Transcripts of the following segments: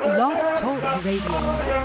Blog Talk Radio.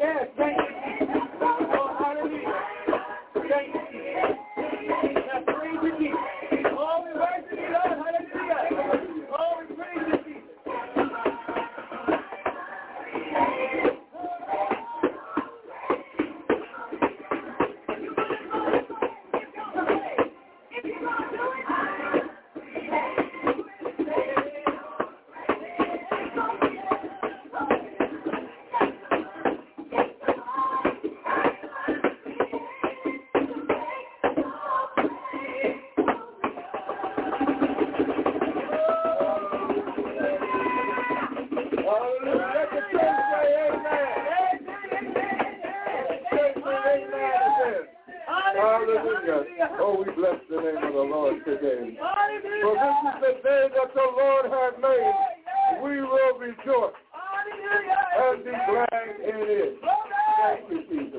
Yes, thank you, Jesus. Oh, hallelujah. Thank you, Jesus. Now, praise you, Jesus. Oh, we worship you, Lord. Hallelujah. Oh, we praise you, Jesus. Oh, we bless the name of the Lord today. For this is the day that the Lord has made. We will rejoice and be glad in it. Thank you, Jesus.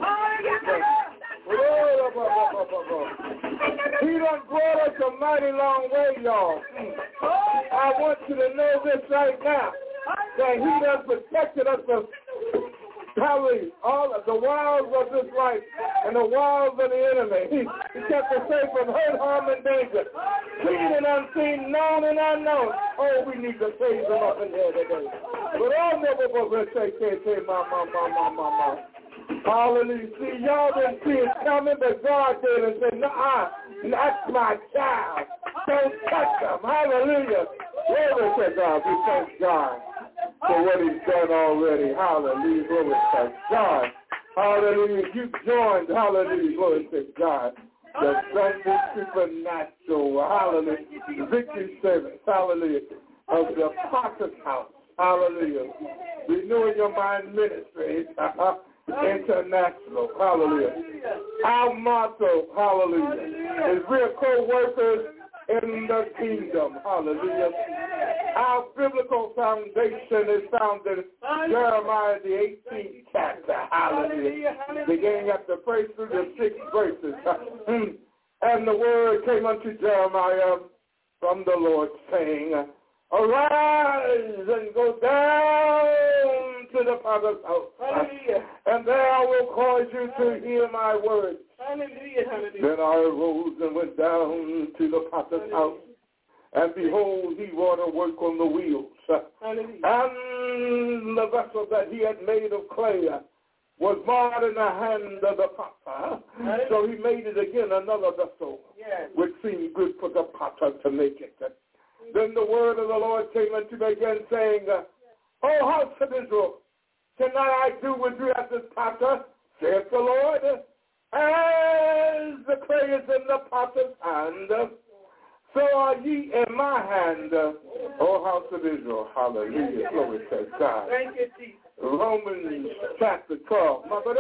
He done brought us a mighty long way, y'all. I want you to know this right now, that he done protected us from probably all of the wiles of this life and the wiles of the enemy. He kept us safe from hurt, harm, and danger. Seen and unseen, known and unknown. Oh, we need to praise him up in here today. But I'll never say, ma. Hallelujah. See, y'all didn't see it coming, but God did and said, no, that's my child. Don't touch him. Hallelujah. Glory to God. We thank God for what he's done already. Hallelujah. Glory to God. Hallelujah. You joined. Hallelujah. Glory to God. The Sunday Supernatural. Hallelujah. Victory service. Hallelujah. Of the Potter's House. Hallelujah. Renewing Your Mind Ministry. International. Hallelujah. Our motto. Hallelujah. Is we're co-workers in the kingdom. Hallelujah. Our biblical foundation is found in Jeremiah the 18th chapter. Hallelujah. Beginning at the first through the 6 verses. And the word came unto Jeremiah from the Lord, saying, arise and go down to the Potter's house. Hallelujah. And there I will cause you to hear my words. Hallelujah. Hallelujah. Then I arose and went down to the Potter's house. And behold, he wrought a work on the wheels. Hallelujah. And the vessel that he had made of clay was marred in the hand of the potter. So he made it again another vessel, which seemed good for the potter to make it. Then the word of the Lord came unto me again, saying, O house of Israel, cannot I do with you as this potter, saith the Lord? As the clay is in the potter's hand, so are ye in my hand, O house of Israel. Hallelujah. Glory to God. Thank you, Jesus. Romans chapter 12,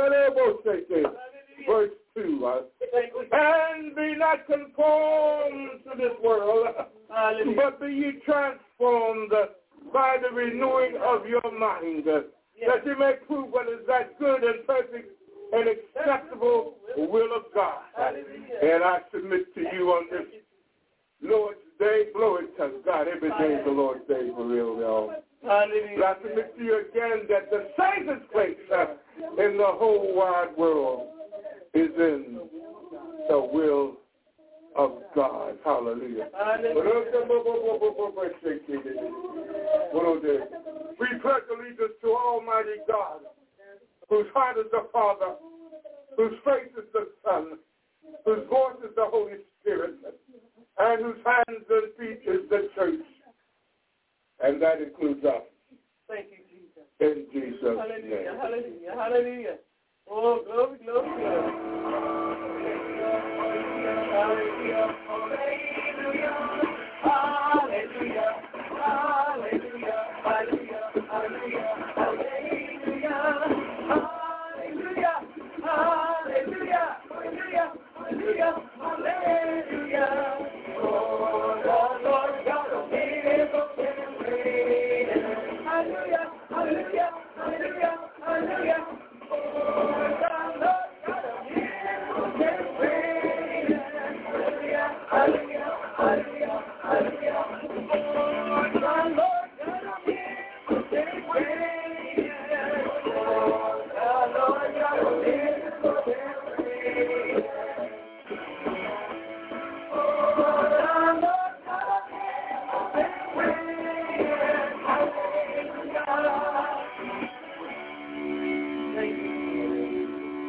verse 2. And be not conformed to this world, but be ye transformed by the renewing of your mind, that you may prove what is that good and perfect and acceptable will of God. And I submit to you on this Lord's Day. Glory to God. Every day is the Lord's Day for real, y'all. But I submit to you again that the safest place in the whole wide world is in the will of God. Hallelujah. We pledge allegiance to Almighty God, whose heart is the Father, whose face is the Son, whose voice is the Holy Spirit, and whose hands and feet is the church. And that includes us. Thank you, Jesus. In Jesus' name. Hallelujah, hallelujah. Oh, glory, glory, glory. Hallelujah, hallelujah, hallelujah, hallelujah, hallelujah, hallelujah, hallelujah, hallelujah, hallelujah, hallelujah, hallelujah. Oh, the Lord God of miracles and praise. Hallelujah, hallelujah, hallelujah, hallelujah. Oh, the Lord God of miracles and praise. Hallelujah.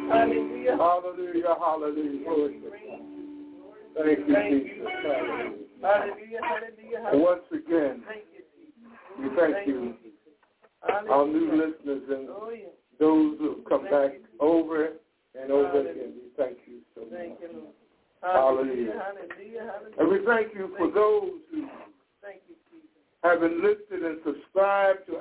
Hallelujah. Hallelujah, hallelujah. Thank you, Jesus. Hallelujah, hallelujah. Once again, we thank you, our new listeners and those who have come back over and over again. We thank you so much. Hallelujah. And we thank you for those who have enlisted and subscribed to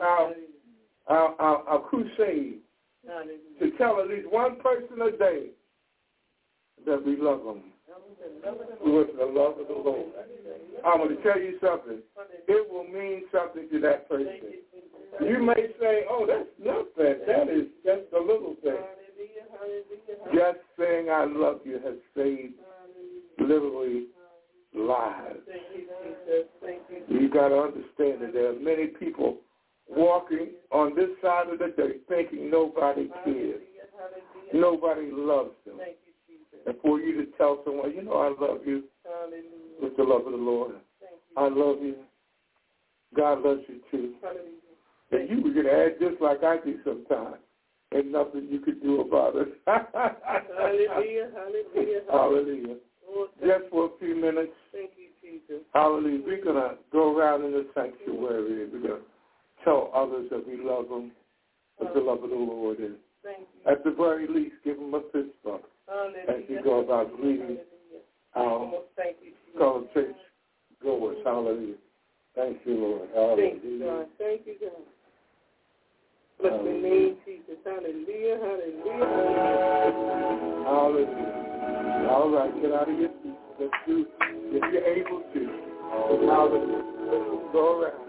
our crusade to tell at least one person a day that we love them with the love of the Lord. I'm going to tell you something. It will mean something to that person. You may say, oh, that's nothing. That is just a little thing. Just saying I love you has saved literally lives. You got to understand that there are many people walking on this side of the day thinking nobody cares. Nobody loves them. And for you to tell someone, you know, I love you with the love of the Lord. I love you. God loves you too. And you were going to add just like I do sometimes. Ain't nothing you could do about it. Hallelujah, hallelujah, hallelujah. Just for a few minutes. Thank you, Jesus. Hallelujah. We're going to go around in the sanctuary. We're going to tell others that we love them with the love of the Lord. And at the very least, give them a fist bump as we go about greeting our fellow church goers. Hallelujah. Thank you, Lord. Hallelujah. Thank you, God. Thank you, God. Bless the name, Jesus. Hallelujah, hallelujah, hallelujah. Hallelujah. All right, get out of your seat. Let's do, if you're able to. Hallelujah. Go around.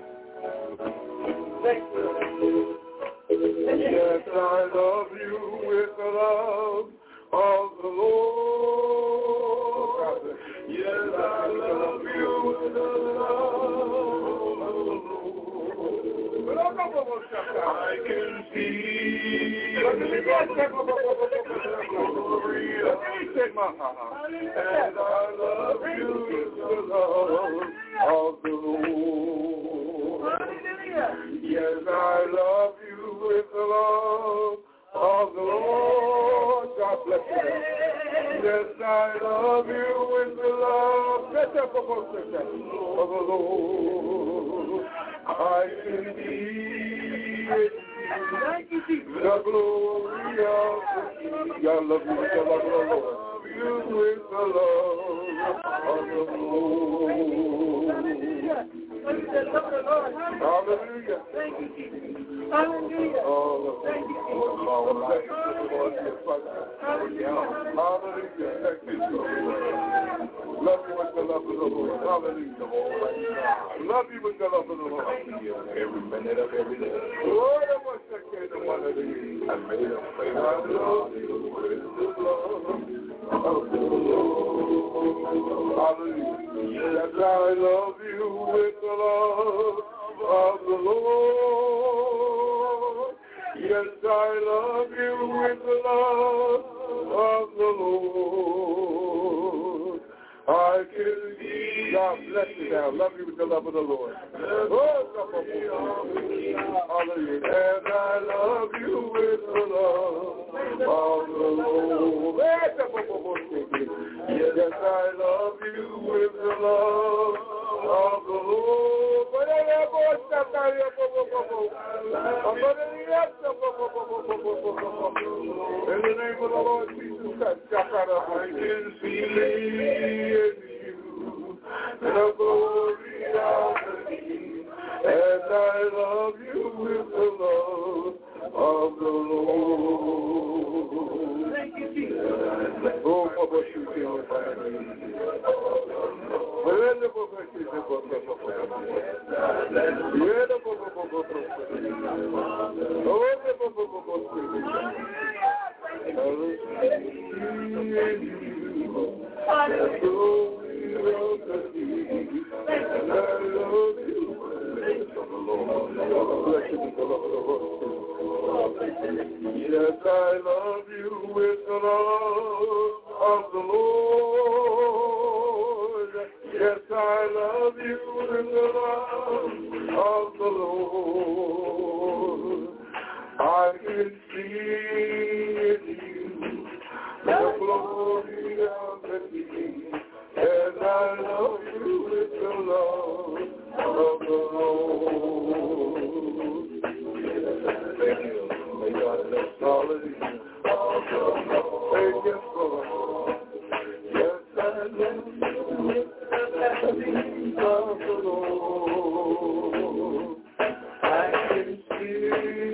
Thank you. Yes, I love you with the love of the Lord. Yes, I love you with the love of the Lord. I can see the glory of and I love you with the love of the Lord. Yes, I love you with the love of the Lord. God bless you. Yes, I love you with the love of the Lord. I can see the glory of God love you with the love of the Lord. You with the love of the Lord. Hallelujah. Thank you, Jesus. Hallelujah. Thank you, Jesus. Hallelujah. Thank you, love you with the love of the Lord. Hallelujah. Love you with the love of the Lord. Every minute of every day. Lord, I want to say the one of these. I made a faith. I love you with the love of the Lord. Hallelujah. Yes, I love you with the love of the Lord. Yes, I love you with the love of the Lord. I can see. God bless you now. Love you with the love of the Lord. Hallelujah. And I love you with the love of the Lord. Yes, I love you with the love of the Lord. In the name of the Lord Jesus Christ, I can see in you the glory of the King, and I love you with the love of the Lord. Thank you, Jesus. Oh, Papa, you feel it. Yes, I love you with the love of the Lord. Yes, I love you with the love of the Lord. I can see in you the glory of the King. And I love you with the love of the Lord. Thank you. May God bless all of you. Thank you, Lord. Yes, I love you with the love of the Lord. I can see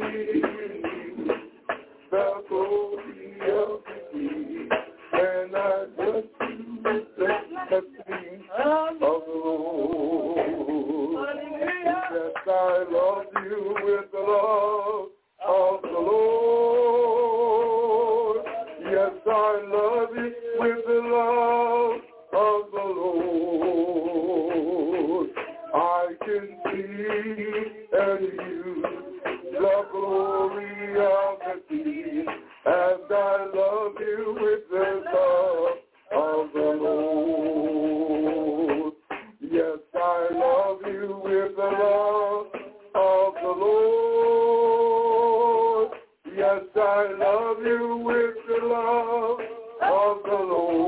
the glory of the King, and I just the things of the Lord. Yes, I love you with the love of the Lord. Yes, I love you with the love of the Lord. I can see and use the glory of the King, and I love you with the love of the Lord. Yes, I love you with the love of the Lord. Yes, I love you with the love of the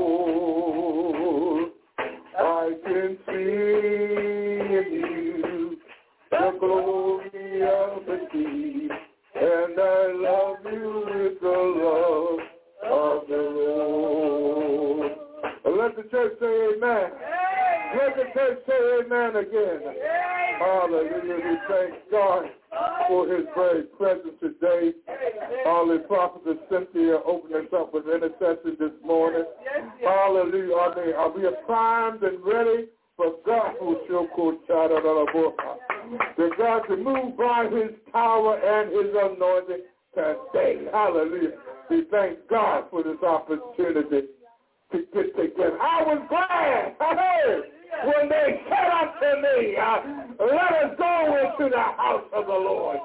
Lord. I can see in you the glory of the King, and I love you with the love of the Lord. Let the church say amen. Let the church say amen again. Hallelujah. We thank God for his very presence today. Holy Prophet Cynthia opening us up with intercession this morning. Hallelujah. Are we primed and ready for God who shall call the God to move by his power and his anointing today. Hallelujah. We thank God for this opportunity to get together. I was glad, when they said unto me, let us go into the house of the Lord.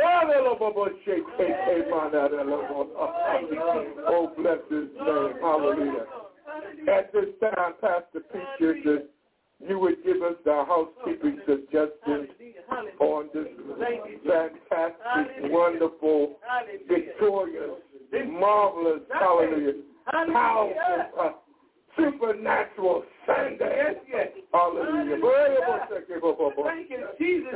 Oh, bless his name. Hallelujah. At this time, Pastor Peter, you would give us the housekeeping suggestions on this fantastic, wonderful, victorious, marvelous, hallelujah, powerful, supernatural Sunday. Yes. Hallelujah. Thank you, Jesus.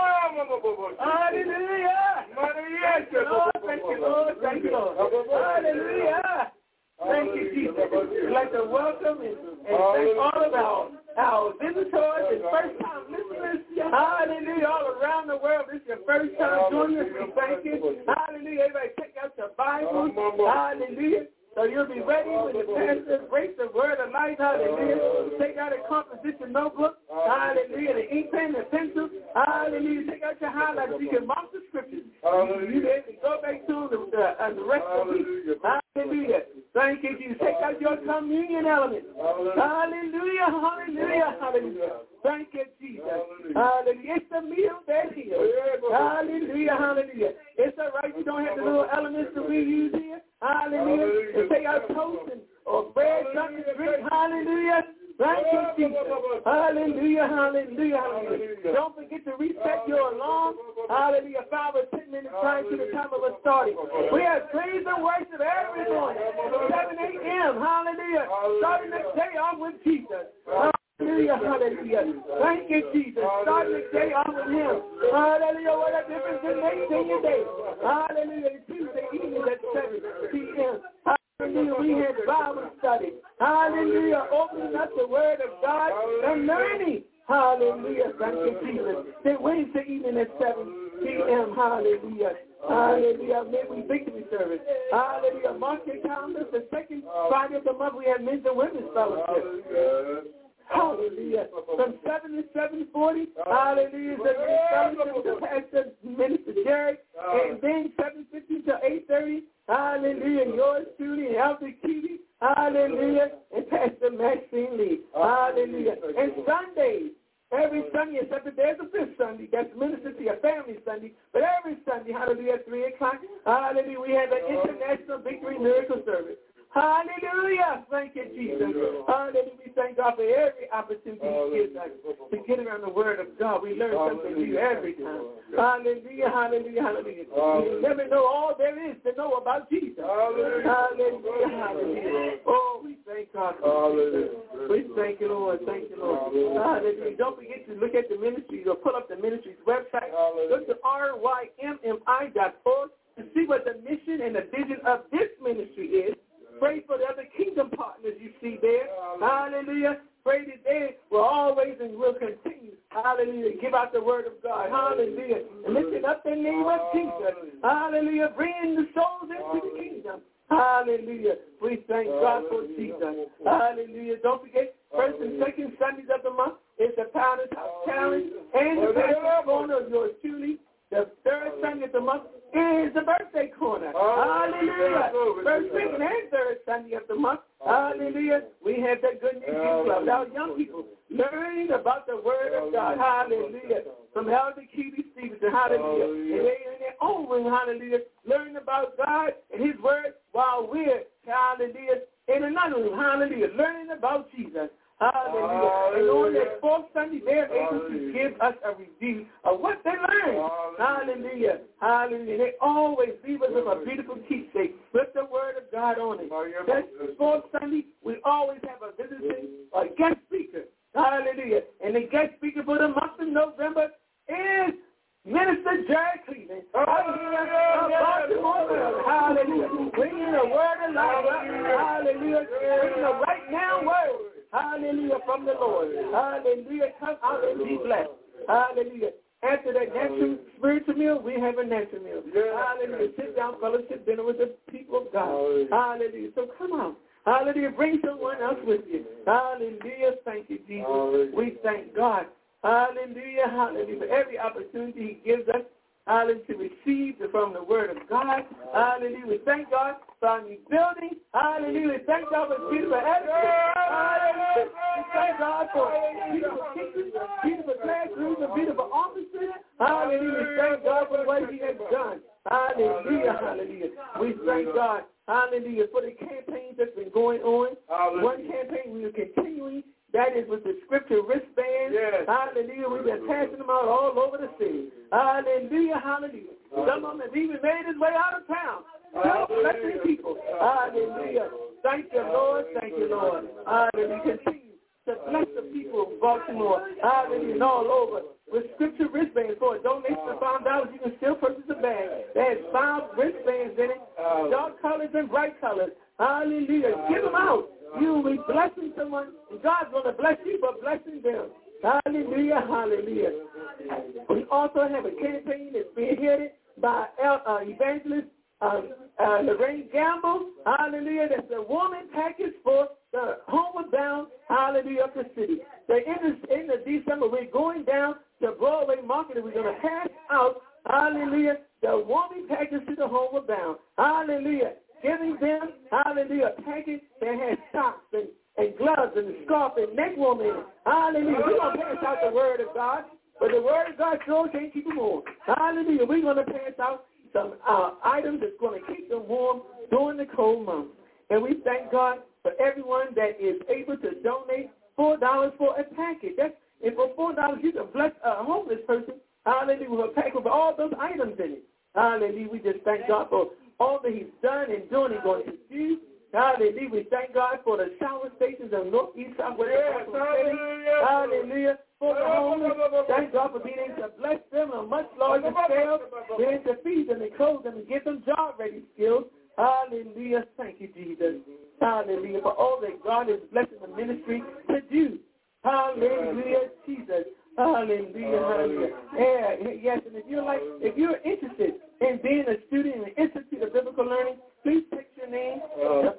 Hallelujah. Thank you, Lord. Thank you, Lord. Thank you, Lord. Hallelujah. Thank you, Jesus. We'd like to welcome and thank all of our visitors and first-time listeners. Hallelujah. All around the world. This is your first time joining us. We thank you. Hallelujah. Everybody take out your Bibles. Hallelujah. So you'll be ready when the pastor breaks the word of life. Hallelujah. Take out a composition notebook. Hallelujah. The ink pen, the pencil. Hallelujah. Take out your highlights. You can mark the scriptures. You can go back to the rest of the week. Hallelujah. Thank you, Jesus. Take out your communion element. Hallelujah. Hallelujah. Hallelujah. Thank you, Jesus. Hallelujah. It's the meal that heals. Hallelujah. Hallelujah. It's all right. You don't have the little elements that we use here. Hallelujah. And take out toast or bread, something to drink. Hallelujah. Thank you, Jesus. Hallelujah. Hallelujah. Hallelujah. Don't forget to reset your alarm. Hallelujah. 5 or 10 minutes prior to the time of us starting. We have praise and worship every morning. 7 a.m. Hallelujah. Starting the day off with Jesus. Hallelujah, hallelujah. Thank you, Jesus. Starting the day off with him. Hallelujah. What a difference it makes in your day. Hallelujah. Tuesday evening at 7 p.m. Hallelujah. We had Bible study. Hallelujah. Opening up the word of God and learning. Hallelujah. Thank you, Jesus. Then Wednesday evening at 7 p.m. Hallelujah. Hallelujah. Midweek victory service. Hallelujah. Mark your calendars. The second Friday of the month we have men's and women's fellowship. Hallelujah. From 7 to 7:40. Hallelujah. The fellowship to Pastor Minister Jerry. And then 7:50 to 8:30. Hallelujah. Yours truly, Elder Kiwi. Hallelujah. And Pastor Maxine Lee. Hallelujah. And Sundays. Every Sunday, except that there's a fifth Sunday, that's Minister to Your Family Sunday. But every Sunday, hallelujah, at 3 o'clock, hallelujah, we have an International Victory Miracle Service. Hallelujah. Thank you, Jesus. Hallelujah. We thank God for every opportunity He gives us to get around the Word of God. We learn something new every time. Hallelujah, hallelujah, hallelujah. You never know all there is to know about Jesus. Hallelujah, hallelujah. Oh, we thank God. We thank you, Lord. Thank you, Lord. Hallelujah. Don't forget to look at the ministry or pull up the ministry's website. Look to rymmi.org to see what the mission and the vision of this ministry is. Pray for the other kingdom partners you see there. Hallelujah. Pray that they will always and will continue. Hallelujah. Give out the word of God. Hallelujah. And lifting up the name of Jesus. Hallelujah. Bringing the souls into the kingdom. Hallelujah. We thank God for Jesus. Hallelujah. Don't forget, first and second Sundays of the month is the Powder's House Challenge. And the Pastor's Corner of yours truly. The third Sunday of the month is the birthday corner. Hallelujah. First, second, and third Sunday of the month. Hallelujah. We have that good news club. Our young people learning about the word of God. Hallelujah. From Elder Keely Stevenson. Hallelujah. And they in their own way, hallelujah, learning about God and his word while we're, hallelujah, in another room. Hallelujah. Learning about Jesus. Hallelujah. And on that fourth Sunday, they're able to give us a review of what they learned. Hallelujah. Hallelujah. They always leave us with a beautiful keepsake with the word of God on it. That fourth Sunday, we always have a visiting, a guest speaker. Hallelujah. And the guest speaker for the month of November is Minister Jerry Cleveland. Baltimore. Hallelujah. Bringing a word of life. Hallelujah. Bringing a right now word. Hallelujah, from the Lord. Hallelujah. Come out and be blessed. Hallelujah. After that natural spiritual meal, we have a natural meal. Hallelujah. Sit down, fellowship dinner with the people of God. Hallelujah. So come on. Hallelujah. Bring someone else with you. Hallelujah. Thank you, Jesus. We thank God. Hallelujah. Hallelujah. For every opportunity he gives us. Hallelujah, to receive from the word of God. Hallelujah. We thank God for our new building. Hallelujah. We thank God for beautiful edifice. Hallelujah. We thank God for beautiful kitchens, beautiful classrooms, and beautiful offices. Hallelujah. We thank God for what he has done. Hallelujah. Hallelujah. We thank God. Hallelujah. For the campaigns that's been going on. One campaign we are continuing. That is with the scripture wristbands. Yes. Hallelujah. We've been passing them out all over the city. Hallelujah. Hallelujah. Some of them have even made his way out of town. Still blessing people. Hallelujah. Thank you, Lord. Thank you, Lord. Hallelujah. Continue to bless the people of Baltimore. Hallelujah. And all over. With scripture wristbands for a donation of $5, you can still purchase a bag. That has 5 wristbands in it. Dark colors and bright colors. Hallelujah. Give them out. You will be blessing someone, and God's going to bless you for blessing them. Hallelujah, hallelujah. We also have a campaign that's being headed by evangelist Lorraine Gamble. Hallelujah. That's a woman package for the homeward bound, hallelujah, of the city. So in the December, we're going down to Broadway Market, and we're going to pass out, hallelujah, the woman package to the homeward bound. Hallelujah. Giving them, hallelujah, a package that has socks and gloves and a scarf and neck warmer in it. Hallelujah. We're going to pass out the word of God, but the word of God sure can't keep them warm. Hallelujah. We're going to pass out some items that's going to keep them warm during the cold months. And we thank God for everyone that is able to donate $4 for a package. And for $4, you can bless a homeless person, hallelujah, with a package with all those items in it. Hallelujah. We just thank God for all that he's done and doing and going to do. Hallelujah. We thank God for the shower stations of North, East, South, West, hallelujah. Hallelujah. For the homeless. Thank God for being able to bless them on a much larger scale, being able to feed them and clothe them and give them job-ready skills. Hallelujah. Thank you, Jesus. Hallelujah. For all that God is blessing the ministry to do. Hallelujah, Jesus. Hallelujah, hallelujah. Yes, and if you're interested in being a student in the Institute of Biblical Learning, please text your name to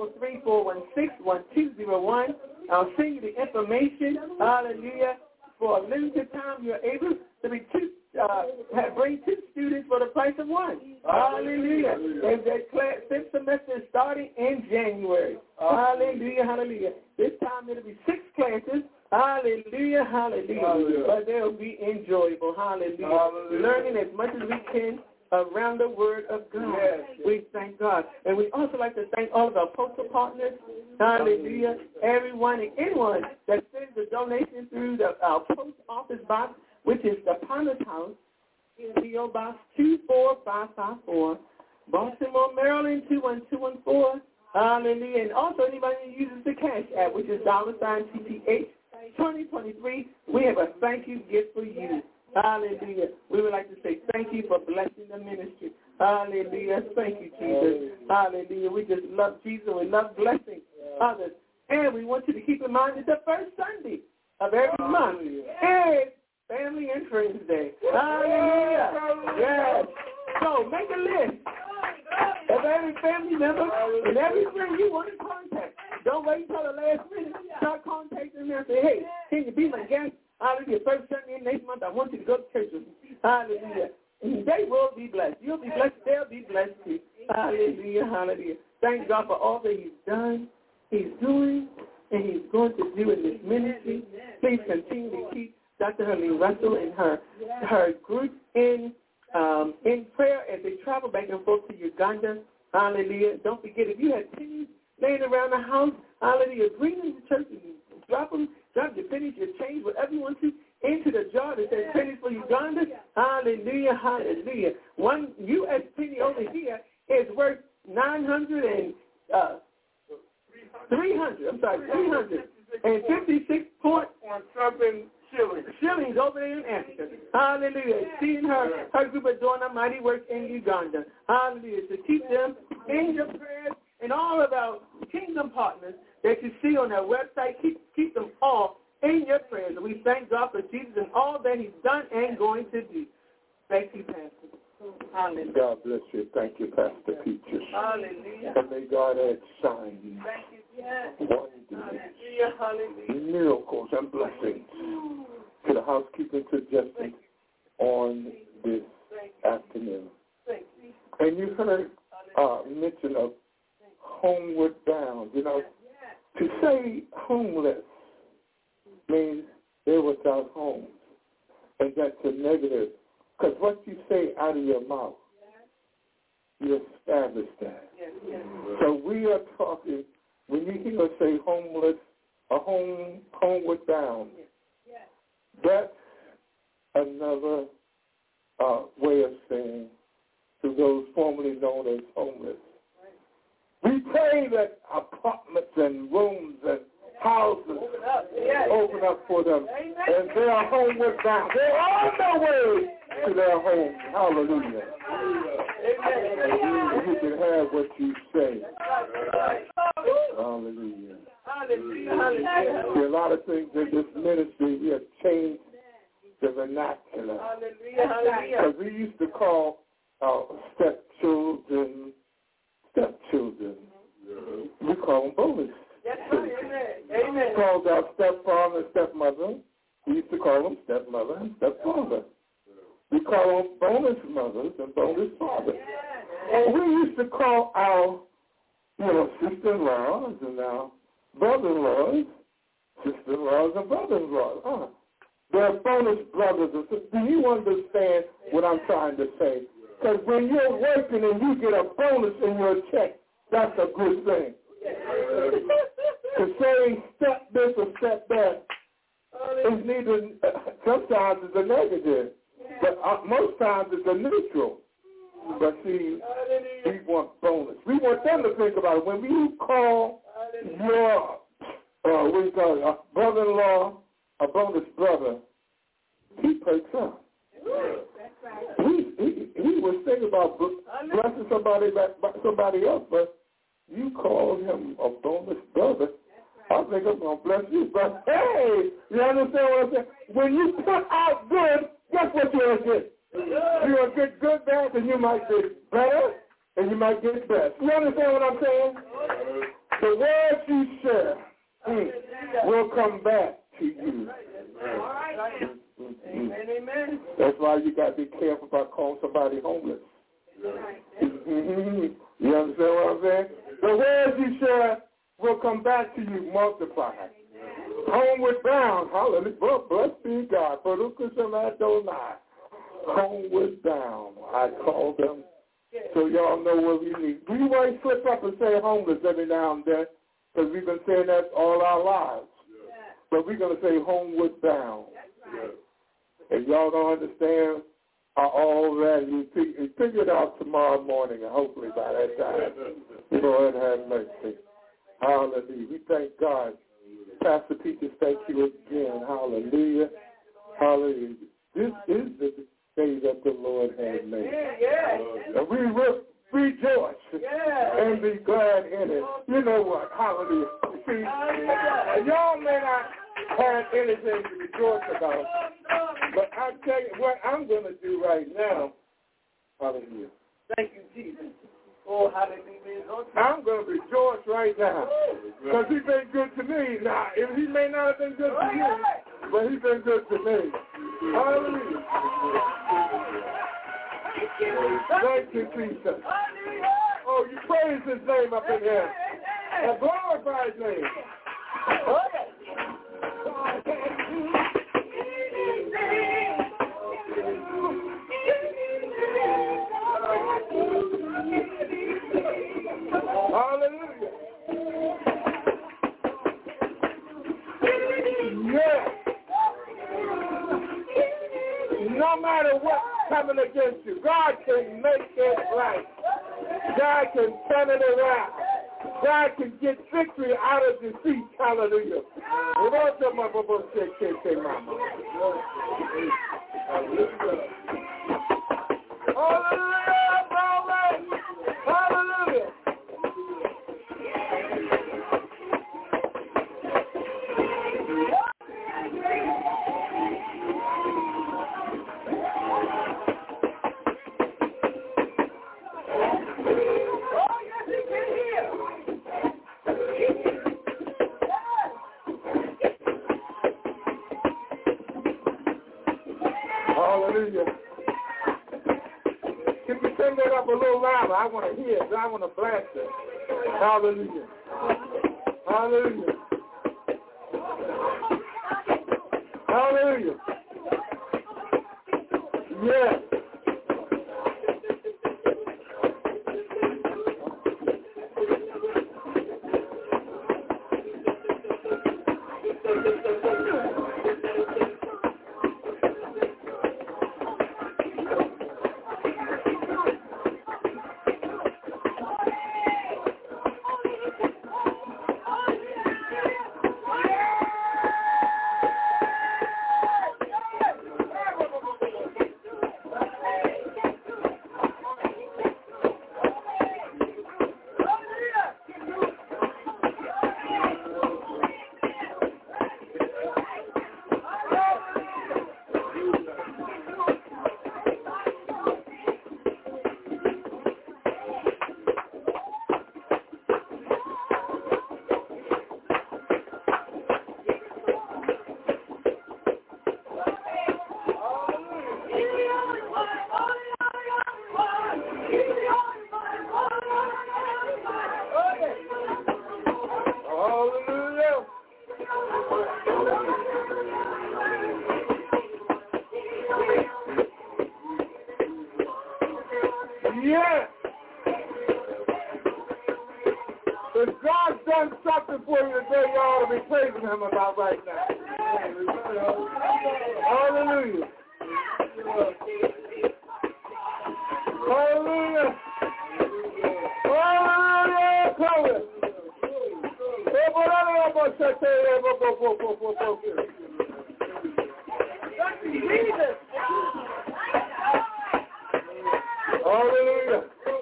443-416-1201. I'll send you the information. Hallelujah. For a limited time, you're able to be bring 2 students for the price of 1. Hallelujah. And that 5th semester is starting in January. Hallelujah, hallelujah. This time it'll be 6 classes. Hallelujah, hallelujah. But they'll be enjoyable. Hallelujah. Learning as much as we can around the word of God. Yes. We thank God. And we also like to thank all of our postal partners. Hallelujah. Everyone and anyone that sends a donation through our post office box, which is the Powder's House, P.O. Box 24554, Baltimore, Maryland 21214. Hallelujah. And also anybody who uses the Cash App, which is $TPH 2023, we have a thank you gift for you. Hallelujah. We would like to say thank you for blessing the ministry. Hallelujah. Thank you, Jesus. Hallelujah. We just love Jesus. We love blessing others. And we want you to keep in mind it's the first Sunday of every month. And Family and Friends Day. Hallelujah. Yes. So make a list of every family member and every friend you want to contact. Don't wait until the last minute. Start contacting them and say, hey, can you be my guest? Hallelujah. First Sunday next month, I want you to go to church with me. Hallelujah. And they will be blessed. You'll be blessed. They'll be blessed too. Hallelujah. Hallelujah. Thank God for all that he's done, he's doing, and he's going to do in this ministry. Please continue to keep Dr. Herlene Russell and her group in prayer as they travel back and forth to Uganda. Hallelujah. Don't forget, if you have pennies laying around the house, hallelujah, bring them to church and drop your pennies, your change, whatever you want to, into the jar that says pennies for Uganda. Hallelujah, hallelujah. One U.S. penny over here is worth 356 point something shillings over there in Africa. Hallelujah. Seeing her group of doing a mighty work in Uganda. Hallelujah. So keep them in your prayers, and all of our kingdom partners that you see on our website, keep them all in your prayers. And we thank God for Jesus and all that he's done and going to do. Thank you, Pastor. Hallelujah. God bless you. Thank you, Pastor Peaches. Hallelujah. And may God add signs, Thank you. Yes. wonders, Hallelujah. miracles, and blessings to the housekeeping suggestions on this afternoon. And you heard mention of homeward bound. You know, to say homeless means they're without homes, and that's a negative. Because what you say out of your mouth, you establish that. So we are talking, when you hear us say homeless, homeward bound, that's another way of saying to those formerly known as homeless. We pray that apartments and rooms and houses open up for them, and they are homeward bound. They are on their way to their home. Hallelujah. You can have what you say. Hallelujah. There are a lot of things in this ministry. We have changed the vernacular. Because we used to call our stepchildren. We call them bonus. We called our stepfather and stepmother. We used to call them stepmother and stepfather. We call them bonus mothers and bonus fathers. We used to call our, sister-in-laws and our brother-in-laws, sister-in-laws and brother-in-laws. They're bonus brothers and sisters. Do you understand what I'm trying to say? Because when you're working and you get a bonus in your check, that's a good thing. To say step this or step that is neither, sometimes it's a negative, but most times it's a neutral. But see, we want bonus. We want them to think about it. When we call your, brother-in-law a bonus brother, he perks up. He was thinking about blessing somebody else, but you call him a bonus brother. I think I'm going to bless you. But, hey, you understand what I'm saying? When you put out good, guess what you're going to get? You're going to get good, bad, and you might get better, and you might get best. You understand what I'm saying? The words you share will come back to you. Amen. That's why you got to be careful about calling somebody homeless. You understand what I'm saying? The words you share will come back to you multiplied. Homeward bound. Hallelujah. Blessed be God. Homeward bound. I call them so y'all know what we need. We might slip up and say homeless every now and then because we've been saying that all our lives. But we're going to say homeward bound. And y'all don't understand are all ready. You figure it out tomorrow morning, and hopefully by that time, Lord have mercy. Hallelujah. We thank God. Pastor Peter, thank you again. Hallelujah. Hallelujah. This is the day that the Lord has made. And we will rejoice and be glad in it. You know what? Hallelujah. See, y'all may not have anything to rejoice about, but I tell you what I'm going to do right now. Hallelujah. Thank you, Jesus. Oh, hallelujah. I'm going to rejoice right now because he's been good to me. Now, if he may not have been good to you, but he's been good to me. Hallelujah. Thank you, Jesus. Oh, you praise his name up in here and glorify his name. Hallelujah. Yeah. No matter what's coming against you, God can make it right. God can turn it around. God can get victory out of defeat. Hallelujah. Hallelujah. Hallelujah. Hallelujah. Can we turn that up a little louder? I want to hear it. I want to blast it. Hallelujah. Hallelujah. Hallelujah. Yes. Yes. If God's done something for you today, you ought to be praising him about right now. Hallelujah. Hallelujah. Hallelujah. Glory. Jesus. Hallelujah.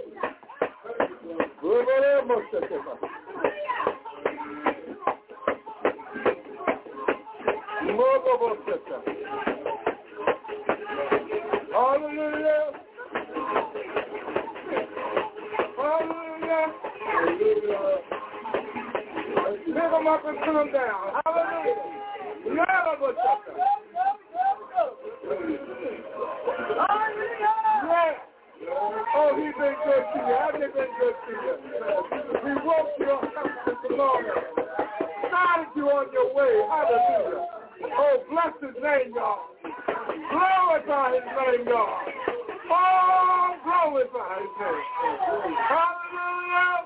Hallelujah. Hallelujah. Pick them up and put them down. Hallelujah. Yeah. Oh, he's been good to you. I've been good to you. He woke you up this morning. Started you on your way. Hallelujah. Oh, bless his name, y'all. Glorify his name, y'all. Oh, glorify his name. Hallelujah.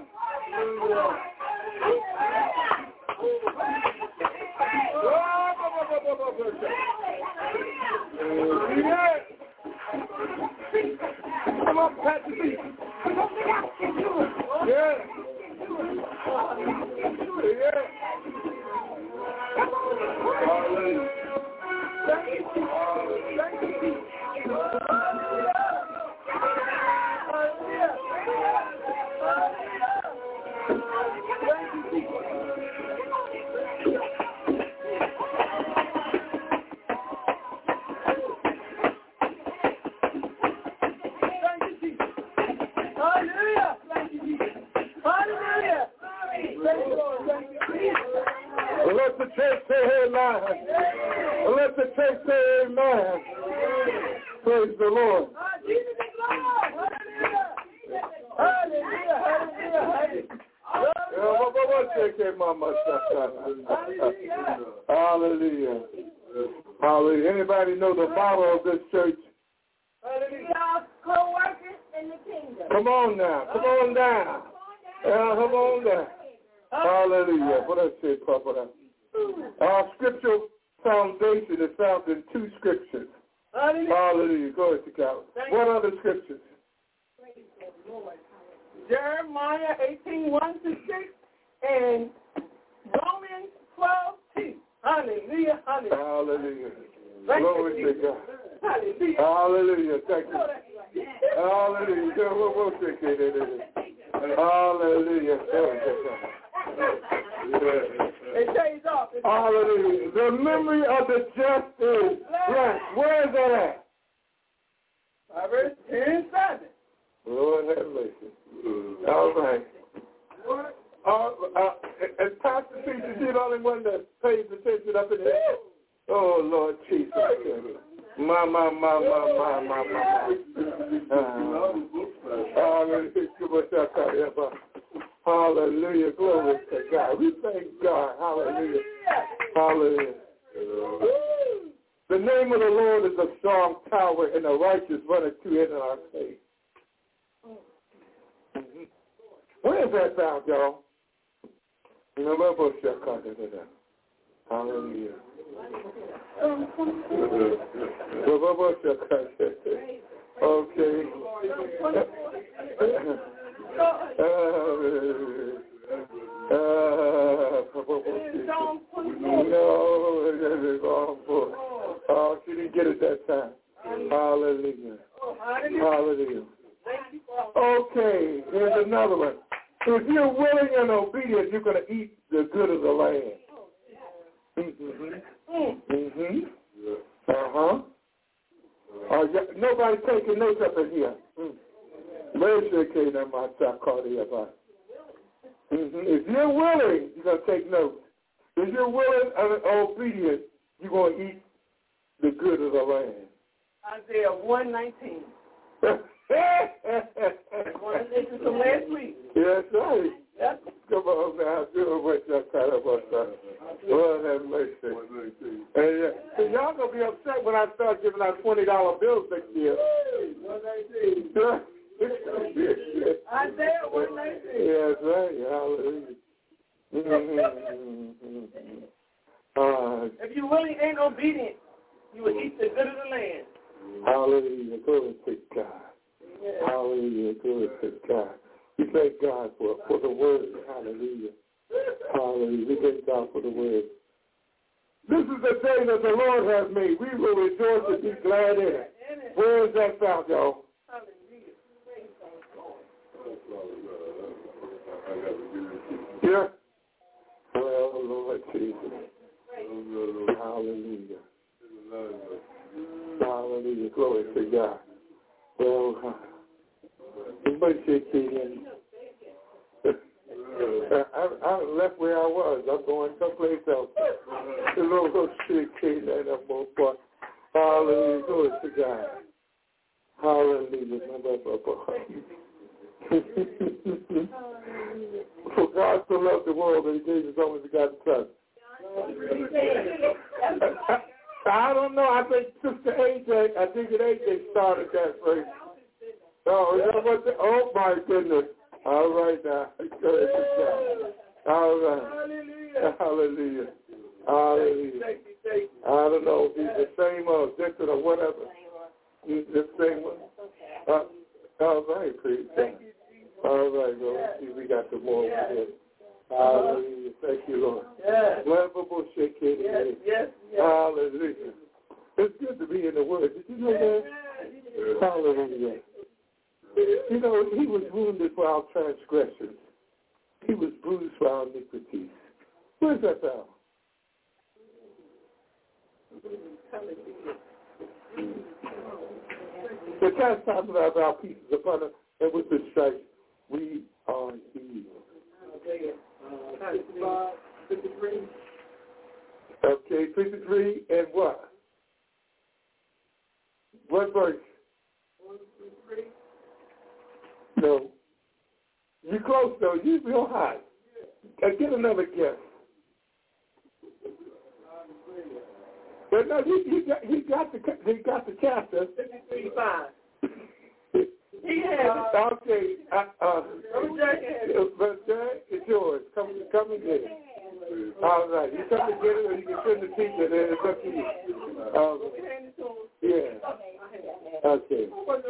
Yes. Let the church say amen. Let the church say amen. Praise the Lord. Hallelujah. Hallelujah. Anybody know the motto of this church? We are co-workers in the kingdom. Come on now. Come on down. Come on down. Hallelujah. What I say, Papa? Our scriptural foundation is found in two scriptures. Hallelujah. Go ahead, God. What are the scriptures? Jeremiah 18:1-6 and Romans 12:2. Hallelujah. Hallelujah. Hallelujah. Glory to God. Hallelujah. Hallelujah. Thank you. Hallelujah. Hallelujah. It pays off. Hallelujah. The memory of the just is blessed. Where is that at? Proverbs 10:7. Lord have mercy. All right. And Pastor Peter, you're the only one that pays attention up in there. Oh, Lord Jesus. My. Hallelujah. Glory to God. We thank God. Hallelujah. Hallelujah. The name of the Lord is a strong tower, and the righteous runneth to it in our faith. Where is that found, y'all? Hallelujah. Okay. No, she didn't get it that time. Hallelujah. Hallelujah. Okay, here's another one. If you're willing and obedient, you're going to eat the good of the land. Nobody taking notes up in here. If you're willing, you're going to take notes. If you're willing and obedient, you're going to eat the good of the land. Isaiah 1:19. This is from last week. Yes, right. Yep. Come on now, do what y'all kind of about. Lord have mercy. And y'all going to be upset when I start giving out $20 bills next year. Isaiah 1:19. Yes, right. Hallelujah. If you're willing and obedient, you will eat the good of the land. Hallelujah. Glory to God. Hallelujah. Glory to God. We thank God for the word. Hallelujah. Hallelujah. We thank God for the word. This is the day that the Lord has made. We will rejoice and be glad in it. Where is that found, y'all? Yeah. Well, Lord Jesus. Hallelujah. Hallelujah. Glory to God. Well, I left where I was. I'm going someplace else. Hallelujah. Glory to God. Hallelujah. For God so loved the world that he gave his only begotten Son. I don't know. I think Sister AJ, AJ started that phrase. Oh, is that what oh my goodness. All right now. All right. Hallelujah. Hallelujah. I don't know if he's the same or different or whatever. He's the same one. All right, please. All right, well, let's see, we got some more with him. Hallelujah. Thank you, Lord. Yes. Yes. Hallelujah. It's good to be in the Word. Did you know that? Hallelujah. You know, he was wounded for our transgressions. He was bruised for our iniquities. Where's that found? The chastisement of our peace is upon us, and with the stripes we are healed. Okay, 53 and what? What verse? 1-3. No. You're close, though. You're real high. Get another guess. But no, he got the chapter. 53:5. He has Okay. But it's yours. Come and get it. All right. You come and get it, or you can send the teacher. Then it's up to you. Yeah. Okay.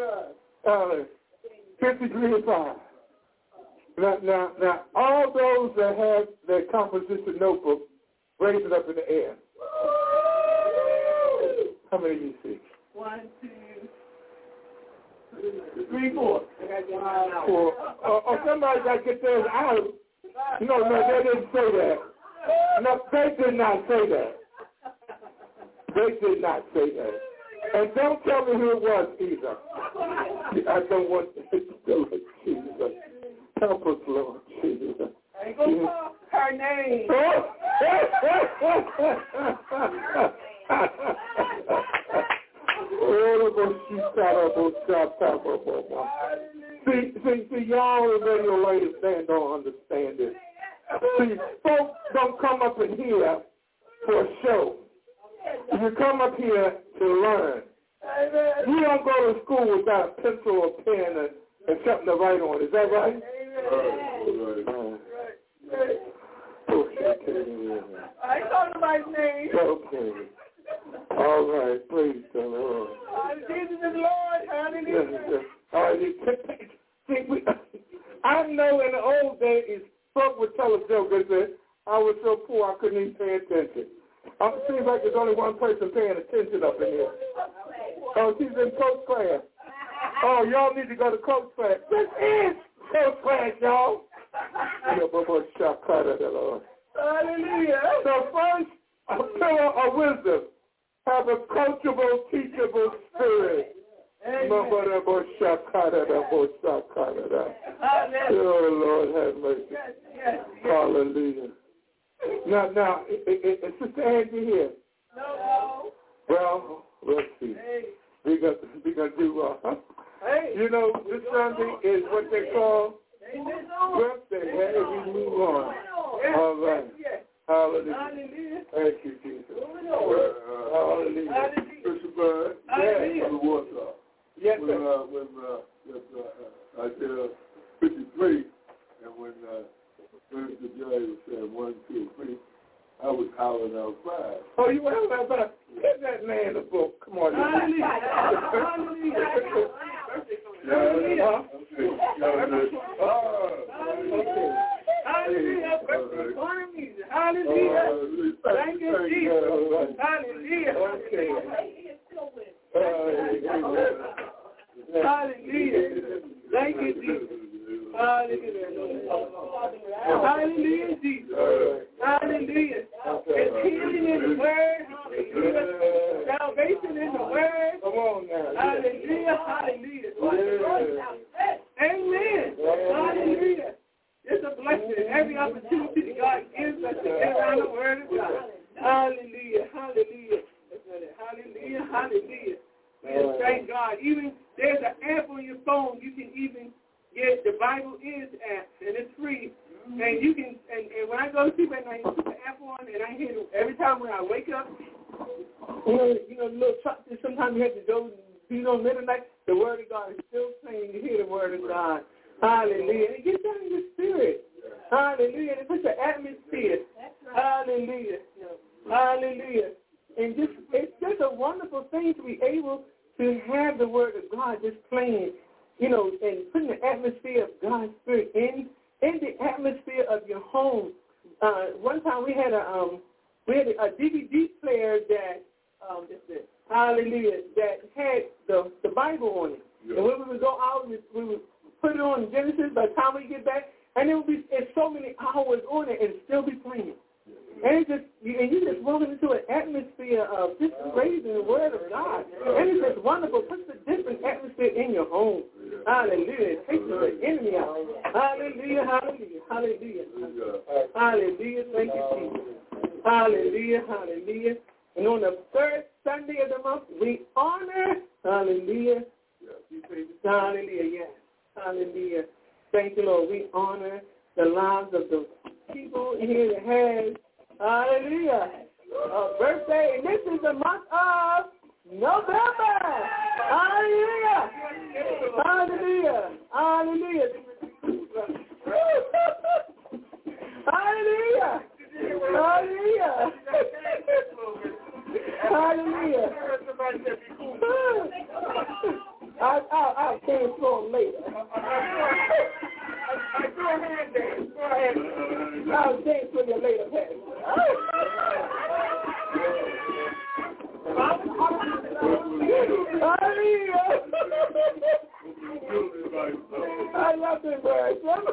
53:5. Now, all those that have their composition notebook, raise it up in the air. How many do you see? 1, 2, 3, 4. 4. Somebody got to get theirs out. No, they didn't say that. No, they did not say that. They did not say that. And don't tell me who it was either. I don't want to tell Jesus. Help us, Lord Jesus. I ain't going to call her name. See, y'all radio ladies don't understand this. See, folks don't come up in here for a show. You come up here to learn. You don't go to school without a pencil or pen and something to write on. Is that right? I ain't talking about his name. Okay. All right. Praise the Lord. Jesus is Lord. Hallelujah. I know in the old days, folk would tell a joke and say, I was so poor I couldn't even pay attention. It seems like there's only one person paying attention up in here. Oh, she's in coach class. Oh, y'all need to go to coach class. This is coach class, y'all. Hallelujah. So first, a pillar of wisdom. Have a coachable, teachable spirit. Oh, Lord, have mercy. Yes. Hallelujah. Now, is Sister Angie here? No. Well, let's see. We're going to do, you know, this Sunday is what they call birthday. Hey, we move on. All right. Hallelujah. Thank you, Jesus. Hallelujah. Bishop Bird, Yes, Warsaw. yes, sir. When Isaiah 53, and when Mr. Jerry was saying 1, 2, 3, I was howling outside. Oh, you were howling outside? Give that man a book. Come on. Hallelujah. Thank you, Jesus. Hallelujah. Hallelujah. Thank you, Jesus. Hallelujah. Hallelujah, Jesus. Hallelujah. It's healing in the word. Hallelujah. Salvation in the word. Come on now. Hallelujah. Hallelujah. Amen. Hallelujah. It's a blessing. Every opportunity that God gives us to get around the word of God. Hallelujah. Hallelujah. Hallelujah. Hallelujah. We just thank God. Even there's an app on your phone. You can even get the Bible Is app, and it's free. And you can, and when I go to sleep at night, I put the app on, and I hear it every time when I wake up. You know, little sometimes you have to go, midnight. The word of God is still playing. You hear the word of God. Hallelujah. And it gets down in your spirit. Hallelujah. And it puts an atmosphere. Hallelujah. Hallelujah. And it's just a wonderful thing to be able to have the word of God just playing, and putting the atmosphere of God's Spirit in the atmosphere of your home. One time we had a DVD player that hallelujah, that had the Bible on it. Yeah. And when we would go out, we would put it on Genesis. By the time we get back, and it's so many hours on it and still be playing. And you just walking into an atmosphere of just praising the word of God. And it's just wonderful. Puts a different atmosphere in your home. Hallelujah. It takes the enemy out. Hallelujah, hallelujah, hallelujah. Hallelujah. Thank you, Jesus. Hallelujah, hallelujah. And on the third Sunday of the month, we honor, hallelujah. Hallelujah, yes. Hallelujah. Thank you, Lord. We honor the lives of the people here that has, hallelujah, a birthday. And this is the month of November. Hallelujah. Hallelujah. Hallelujah. Hallelujah. Hallelujah. Hallelujah. I'll dance for him later. Go ahead, Dan. Go ahead. I'll dance for you later, Pastor. Hallelujah. I love him, boy.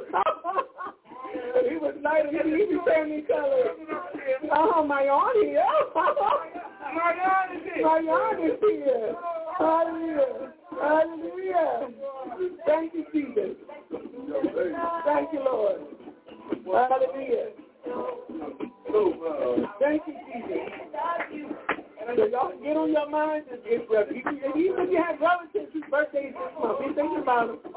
He was light and he became me color. My aunt here. My aunt is here. Hallelujah. Hallelujah. Thank you, Jesus. Thank you, Lord. Hallelujah. Thank you, Jesus. So y'all get on your minds. Even if you have relatives whose birthdays this month, be thinking about them.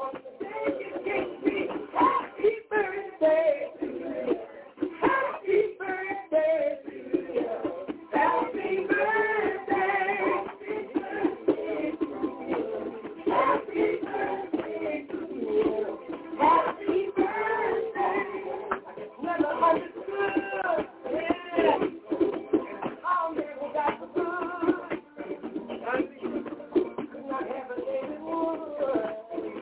Happy birthday. Happy birthday. Happy birthday. Happy birthday. Happy birthday. Never understood. I'll never got the good. Could not have a living wood.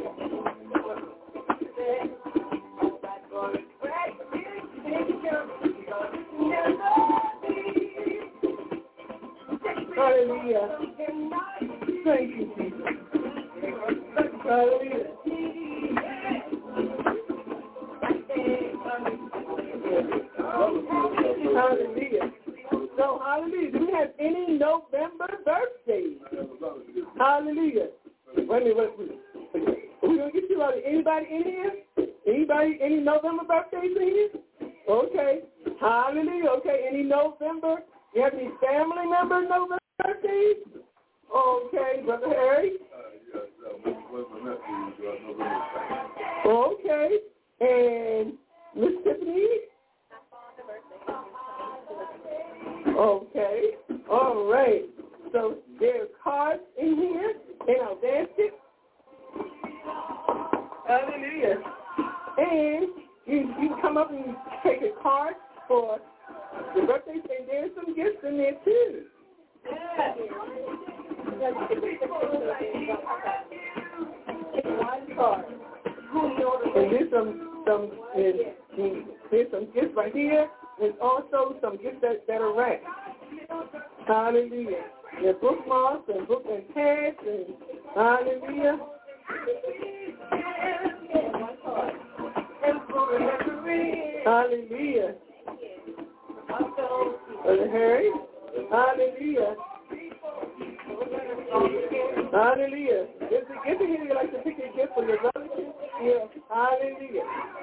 Hallelujah. Thank you, Jesus. Hallelujah. Hallelujah. So, hallelujah. Do we have any November birthdays? Hallelujah. Wait a minute. We're going to get you out. Anybody in here? Anybody, any November birthdays in here? Okay. Hallelujah. Okay. Any November? You have any family members November birthdays? Okay. Brother Harry? Okay. And Miss Tiffany? Okay. All right. So there's cards in here in our basket. Hallelujah. And you can come up and take a card for the birthday, and there's some gifts in there too. One card. And there's some gifts right here. There's also some gifts that are wrapped. Hallelujah. There's bookmarks and book and tags and hallelujah. Hallelujah. Brother Harry. Hallelujah. Hallelujah. There's a gift in here. You like to pick a gift for your relatives? Yeah. Hallelujah.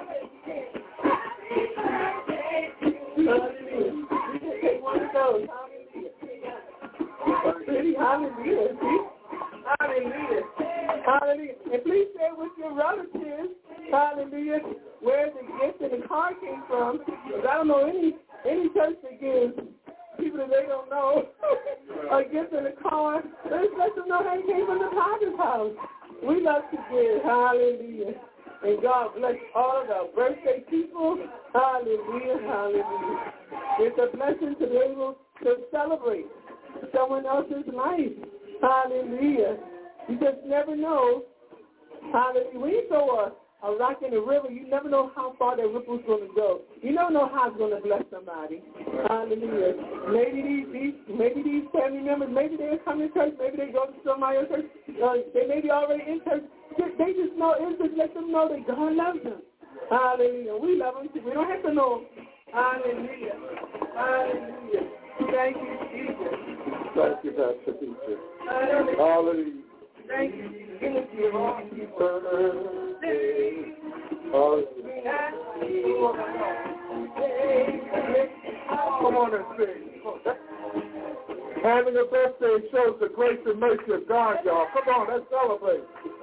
Hallelujah. You can take one of those. Hallelujah. Hallelujah. See? Hallelujah. Hallelujah. And please share with your relatives, hallelujah, where the gift and the card came from. Because I don't know any church that gives people that they don't know a gift and a card. Let's let them know how it came from the Potter's house. We love to give. Hallelujah. And God bless all of our birthday people. Hallelujah. Hallelujah. It's a blessing to be able to celebrate someone else's life. Hallelujah. You just never know. Hallelujah. When you throw a rock in the river, you never know how far that ripple's going to go. You never know how it's going to bless somebody. Hallelujah. Maybe these family members, maybe they come to church, maybe they go to somebody else's church, they may be already in church. They just know, it just let them know that God loves them. Hallelujah. We love them too. We don't have to know. Hallelujah. Hallelujah. Thank you, Jesus. Thank you, Pastor Teacher. Hallelujah. Thank you, Jesus. Happy Come on and sing. Having a birthday shows the grace and mercy of God, y'all. Come on, let's celebrate.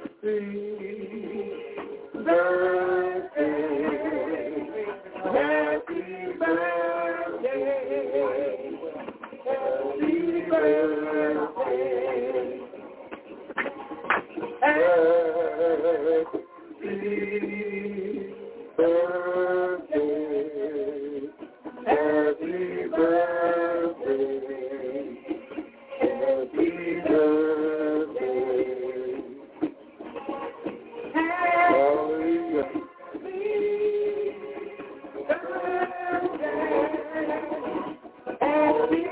Happy birthday. Happy birthday. Happy birthday. Happy birthday. Happy birthday. Happy birthday. Hallelujah. Happy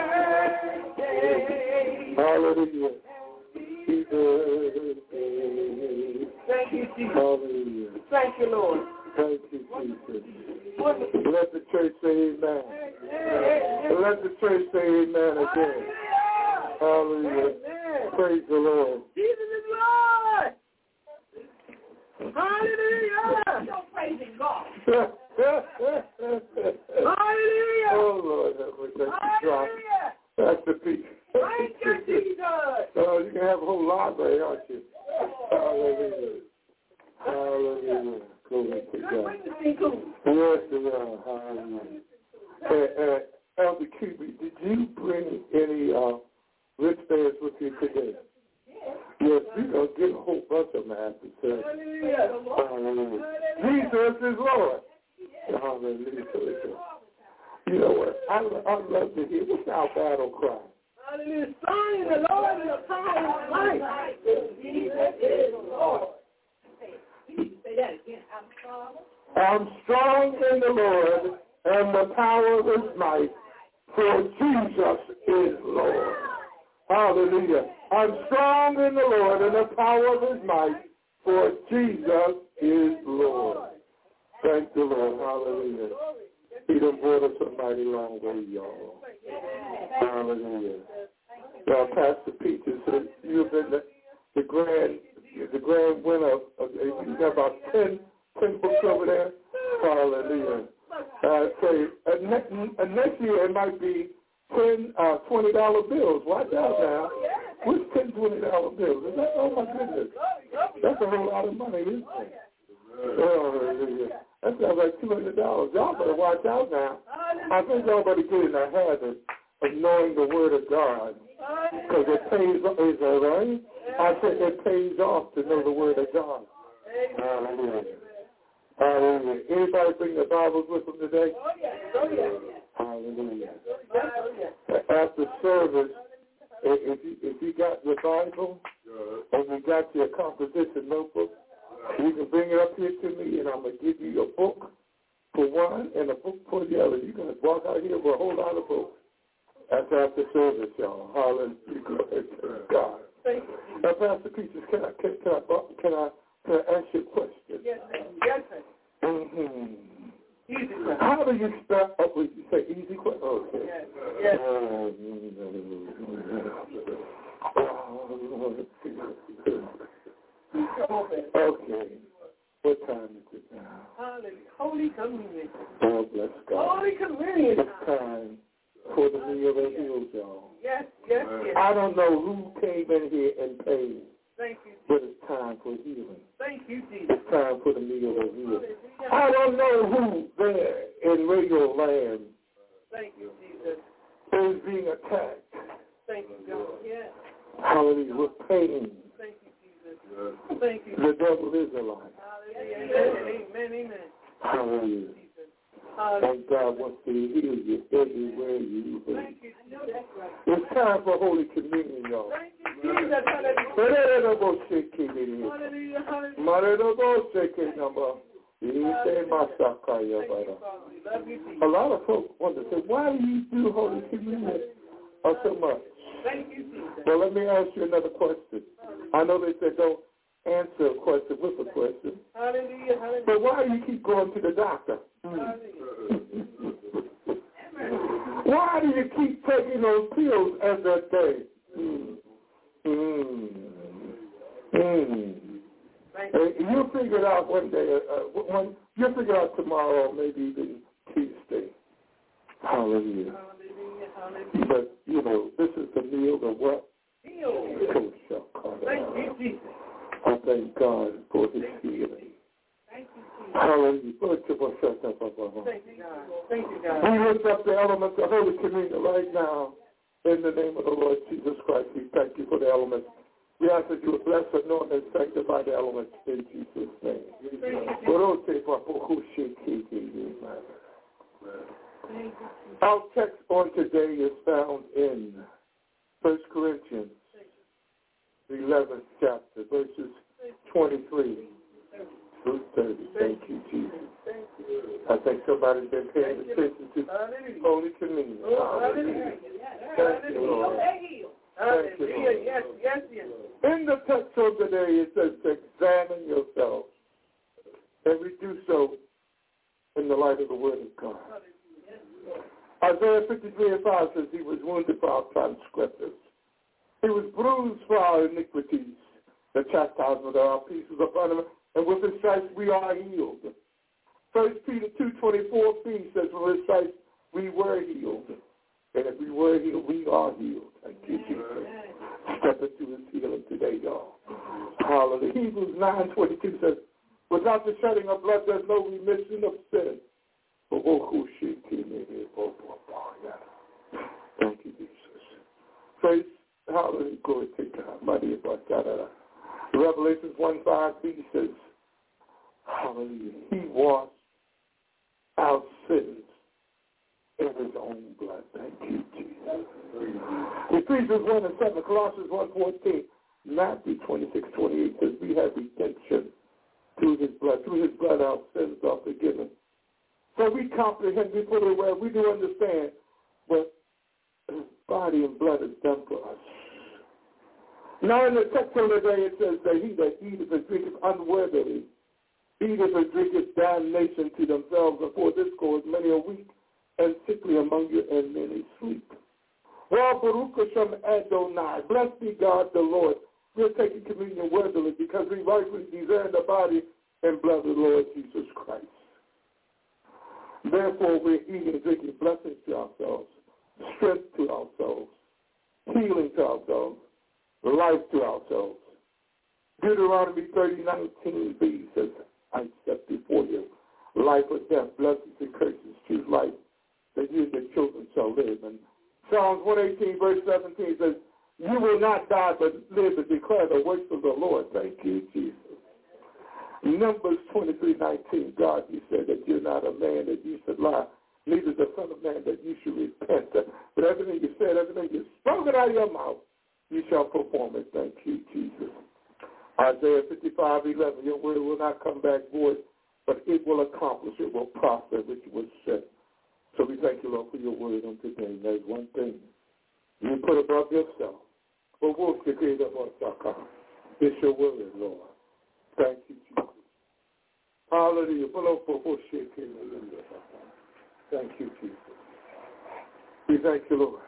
birthday. Hallelujah. Happy birthday. Thank you, Jesus. Hallelujah. Thank you, Lord. Thank you, Jesus. Let the church say amen. Let the church say amen again. Hallelujah. Praise the Lord. Jesus is Lord. Hallelujah. You're praising God. Hallelujah. Oh, Lord, have mercy. Hallelujah. That's the peace. Thank you, Jesus. Oh, you can have a whole library, aren't you? Hallelujah. Hallelujah. Glory to God. Yes, hallelujah. Elder QB, did you bring any wristbands with you today? Yes, you're going to get a whole bunch of them after service. Hallelujah. Jesus is Lord. Hallelujah. You know what? I love to hear. What's our battle cry? Hallelujah. Strong in the Lord and the power of life. Jesus is Lord. Say that again. I'm strong in the Lord and the power of his might, for Jesus is Lord. Hallelujah. I'm strong in the Lord and the power of his might, for Jesus is Lord. Thank the Lord. Hallelujah. He done brought us a mighty long way, y'all. Hallelujah. Now, Pastor Peter said you've been the grand winner. You got about 10 books over there. Hallelujah. I say, next year it might be 10 $20 bills. Watch out now. What's 10 $20 bills? Is that, oh, my goodness. That's a whole lot of money, isn't it? Hallelujah. That sounds like $200. Y'all better watch out now. I think y'all better get in the habit of knowing the Word of God, because it pays off. Is that right? I said it pays off to know the Word of God. Hallelujah. Hallelujah. Anybody bring the Bibles with them today? Hallelujah. After service, if you got your Bible and you got your composition notebook, you can bring it up here to me, and I'm going to give you a book for one and a book for the other. You're going to walk out here with a whole lot of books. That's after service, y'all. Hallelujah. Glory to God. Now, Pastor Peaches, can I ask you a question? Yes, sir. Mm-hmm. Easy question. How do you spell? Oh, would you say easy question? Okay. Yes. Okay. What time is it now? Hallelujah. Holy Communion. Oh, bless God. Holy Communion. It's time for the meal of heals, y'all. Yes. I don't know who came in here and paid. Thank you. But it's time for healing. Thank you, Jesus. It's time for the meal of healing. I don't know who there in Radio Land Thank you, Jesus. is being attacked. Thank you, God. Yes. Hallelujah. With pain. Thank you, Jesus. Thank you. The devil is a lie. Hallelujah. Amen. Hallelujah. And God wants to heal you everywhere you go. It's time for Holy Communion, y'all. A lot of folks want to say, why do you do Holy Communion so much? Well, let me ask you another question. I know they said don't answer a question with a question. But why do you keep going to the doctor? Why do you keep taking those pills every day? You'll figure it out one day. You'll figure it out tomorrow, or maybe even Tuesday. Hallelujah. But, you know, this is the meal of what? I thank God for his healing. Hallelujah. Thank you, God. We lift up the elements of Holy Communion right now in the name of the Lord Jesus Christ. We thank you for the elements. We ask that you would bless, anoint, and sanctify the elements in Jesus' name. Our text on today is found in 1 Corinthians, the 11th chapter, verses 23 through 30. Thank you, Jesus. I think somebody's been paying attention to Holy Communion. Thank you, Lord. Thank you, Lord. In the text of today, it says to examine yourself, and we do so in the light of the Word of God. Isaiah 53:5 says, he was wounded for our transgressions. He was bruised for our iniquities. The chastisement of our peace was upon him, and with his stripes we are healed. 1 Peter 2:24b says, with his stripes we were healed. And if we were healed, we are healed. Thank you, Jesus. Step into his healing today, y'all. Hallelujah. Hebrews 9:22 says, without the shedding of blood, there's no remission of sin. Thank you, Jesus. Praise, hallelujah, glory to God. Mighty about God. Revelations 1:5b says, hallelujah, he washed our sins in his own blood. Thank you, Jesus. Ephesians 1:7, Colossians 1:14, Matthew 26:28 says, we have redemption through his blood. Through his blood, our sins are forgiven. So we comprehend, we put it away, we do understand what his body and blood has done for us. Now in the text of the day it says that he that eateth and drinketh unworthily, eateth and drinketh damnation to themselves, and for this cause many are weak and sickly among you, and many sleep. Well, Baruch Hashem Adonai, blessed be God the Lord. We're taking communion worthily because we rightfully discern the body and blood of the Lord Jesus Christ. Therefore, we're eating and drinking blessings to ourselves, strength to ourselves, healing to ourselves, life to ourselves. Deuteronomy 30:19b says, I set before you life or death, blessings and curses. Choose life, that you and your children shall live. And Psalms 118:17 says, you will not die but live and declare the works of the Lord. Thank you, Jesus. Numbers 23:19, God, you said that you're not a man that you should lie, neither the son of man that you should repent. But everything you said, everything you spoken out of your mouth, you shall perform it. Thank you, Jesus. Isaiah 55:11, your word will not come back void, but it will accomplish, it will prosper, which was said. So we thank you, Lord, for your word on today. There's one thing you put above yourself. But we'll create about it's your word, Lord. Thank you, Jesus. Hallelujah. Thank you, Jesus. We thank you, Lord.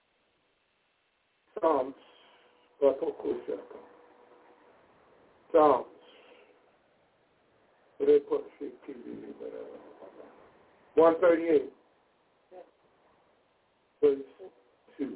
Psalms 138, verse 2.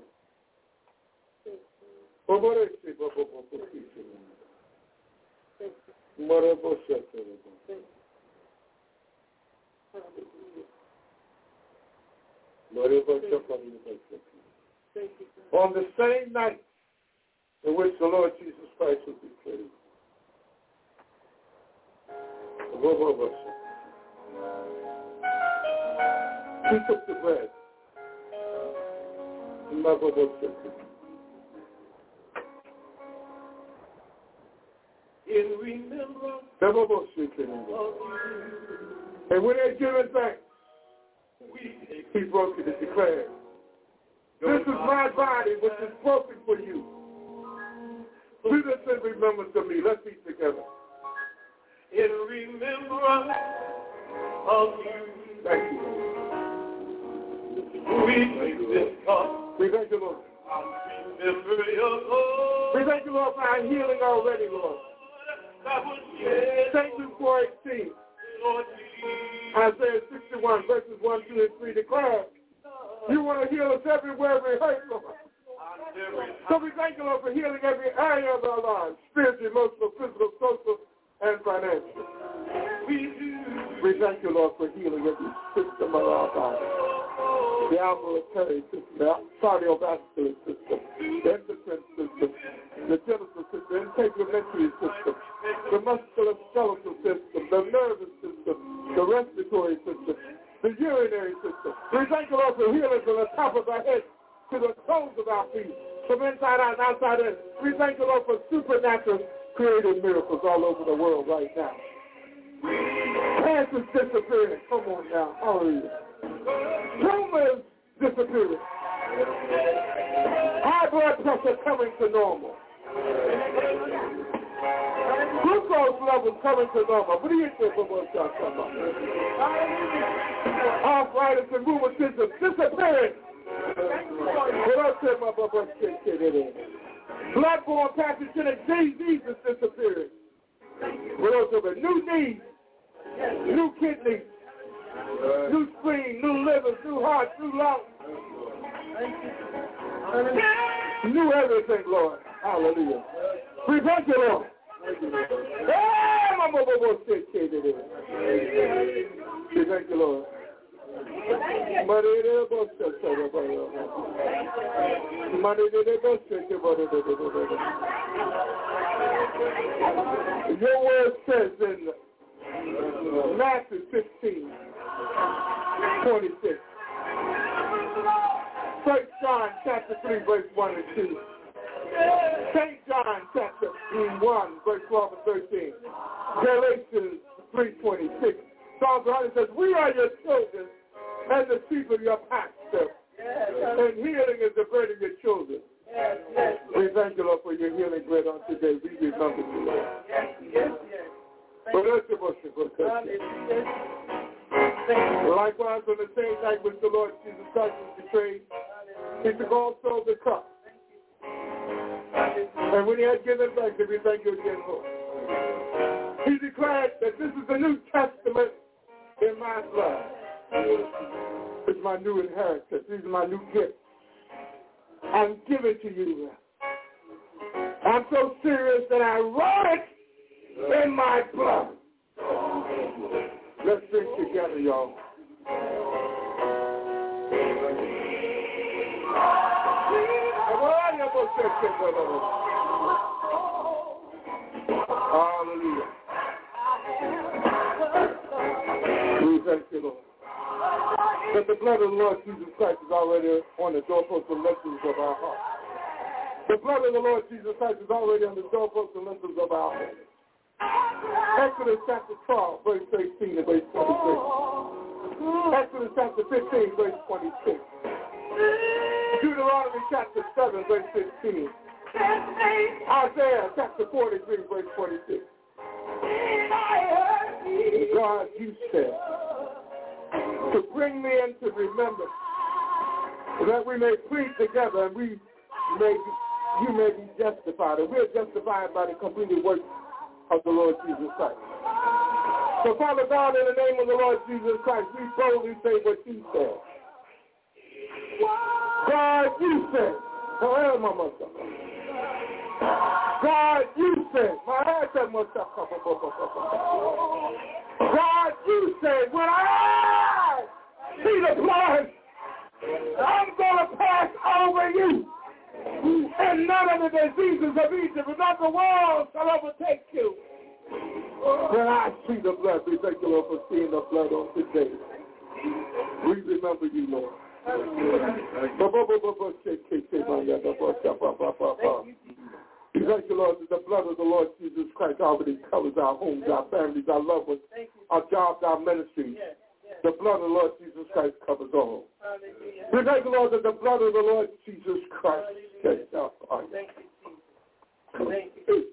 On the same night in which the Lord Jesus Christ was betrayed, He took the bread. In remembrance and when they give it back, he broke it and declared, this is my body which is broken for you. Do this in remembrance of me. Let's eat together. In remembrance of you. Thank you. We take this cup. We thank you, Lord. Remember your Lord. We thank you, Lord, for our healing already, Lord. Thank you for 18. Isaiah 61, verses 1, 2, and 3 declare, you want to heal us everywhere we hurt, Lord. So we thank you, Lord, for healing every area of our lives, spiritual, emotional, physical, social, and financial. We thank you, Lord, for healing every system of our body. The ambulatory system, the cardiovascular system, the endocrine system, the genital system, the integumentary system, the musculoskeletal system, the nervous system, the respiratory system, the urinary system. We thank you, Lord, for healing from the top of our head to the soles of our feet, from inside out and outside in. We thank you, Lord, for supernatural creative miracles all over the world right now. Cancer's disappearing. Come on now. Hallelujah. Tumors disappearing. High blood pressure coming to normal. Glucose levels coming to normal. What do you think of what y'all talking about? Arthritis and rheumatism disappearing. Bloodborne pathogenic diseases disappearing. New knees, new kidneys, new spleen, new liver, new heart, new lungs. New everything, Lord. Hallelujah. We thank you, Lord. We thank you, Lord. Your word says in Matthew 15:26. 1 John chapter 3, verse 1 and 2. St. John chapter 1, verse 12 and 13. Galatians 3:26. Psalms 100 says, we are your children and the sheep of your pasture. And healing is the bread of your children. We thank you, Lord, for your healing bread on today. We remember you, Lord. Likewise, on the same night which the Lord Jesus Christ was betrayed, he took also the cup. And when he had given thanks, we thank you again, Lord. He declared that this is the New Testament in my blood. It's my new inheritance. These are my new gifts. I'm giving to you. I'm so serious that I wrote it in my blood. Let's drink together, y'all. Hallelujah. We thank you, Lord. That the blood of the Lord Jesus Christ is already on the doorposts and lintels of our heart. The blood of the Lord Jesus Christ is already on the doorposts and lintels of our heart. Exodus chapter 12, verse 18 and verse 26. Exodus chapter 15, verse 26. Deuteronomy chapter 7, verse 15. Isaiah chapter 43, verse 26. God, you said, to bring me into remembrance, that we may plead together and you may be justified. And we are justified by the completed work of the Lord Jesus Christ. So, Father God, in the name of the Lord Jesus Christ, we boldly say what you said. God, you said. God, you said. God, you said, when I see the blood, I'm going to pass over you. And none of the diseases of Egypt and of the world shall overtake you. When I see the blood, we thank you, Lord, for seeing the blood on today. We remember you, Lord. We thank you, Lord, that the blood of the Lord Jesus Christ already covers our homes, our families, our loved ones, our jobs, our ministries. The blood of the Lord Jesus Christ covers all. We thank you, Lord, that the blood of the Lord Jesus Christ sets our hearts. Thank you.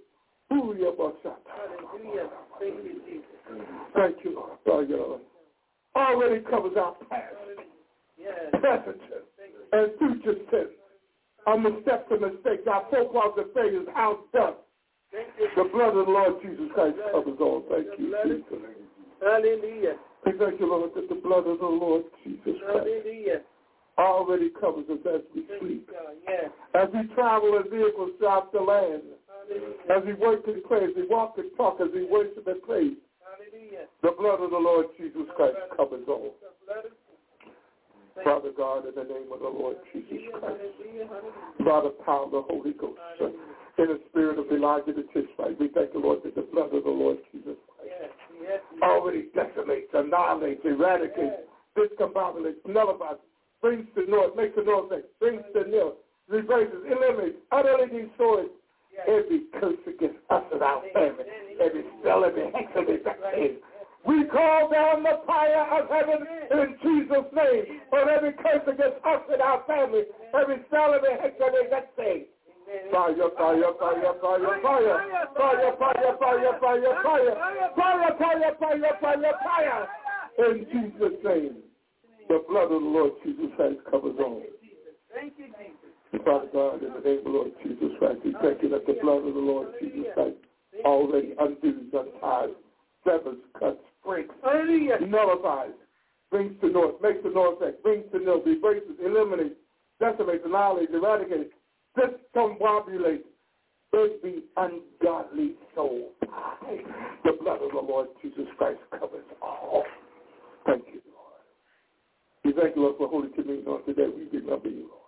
Thank you, Lord. Thank you, Lord. Already covers our past, present, and future sins. Our missteps and mistakes, our forefathers and failures, our dust. The blood of the Lord Jesus Christ covers all. Thank you, Jesus. Hallelujah. We thank you, Lord, that the blood of the Lord Jesus Christ already covers us as we sleep. As we travel in vehicles throughout the land. As we work and pray, as we walk and talk, as we worship and praise. The blood of the Lord Jesus Christ covers all. Father God, in the name of the Lord Jesus Christ, by the power of the Holy Ghost, in the spirit of Elijah the Tishbite, we thank the Lord that the blood of the Lord Jesus Christ already decimates, annihilates, eradicates, discombobulates, nullifies, brings to naught, makes the north next, brings to nil, reverses, eliminates, utterly destroys every curse against us and our family, every spell, every hex, every vaccine. We call down the fire of heaven in Jesus' name on every curse against us and our family, every spell, every hex, every vaccine. Fire, fire, fire, fire, fire, fire, fire, fire, fire, fire, fire, fire, fire, fire, fire. In Jesus' name, the blood of the Lord Jesus Christ covers all. Thank you, Jesus. Father God, in the name of the Lord Jesus Christ, we thank you that the blood of the Lord Jesus Christ already undoes, unties, severs, cuts, breaks, nullifies, brings to naught, makes the north next, brings to nil, reverses, eliminates, decimates, annihilates, eradicates, discombobulates every ungodly soul. The blood of the Lord Jesus Christ covers all. Thank you, Lord. We thank you, Lord, for Holy Communion on today. We remember you, Lord.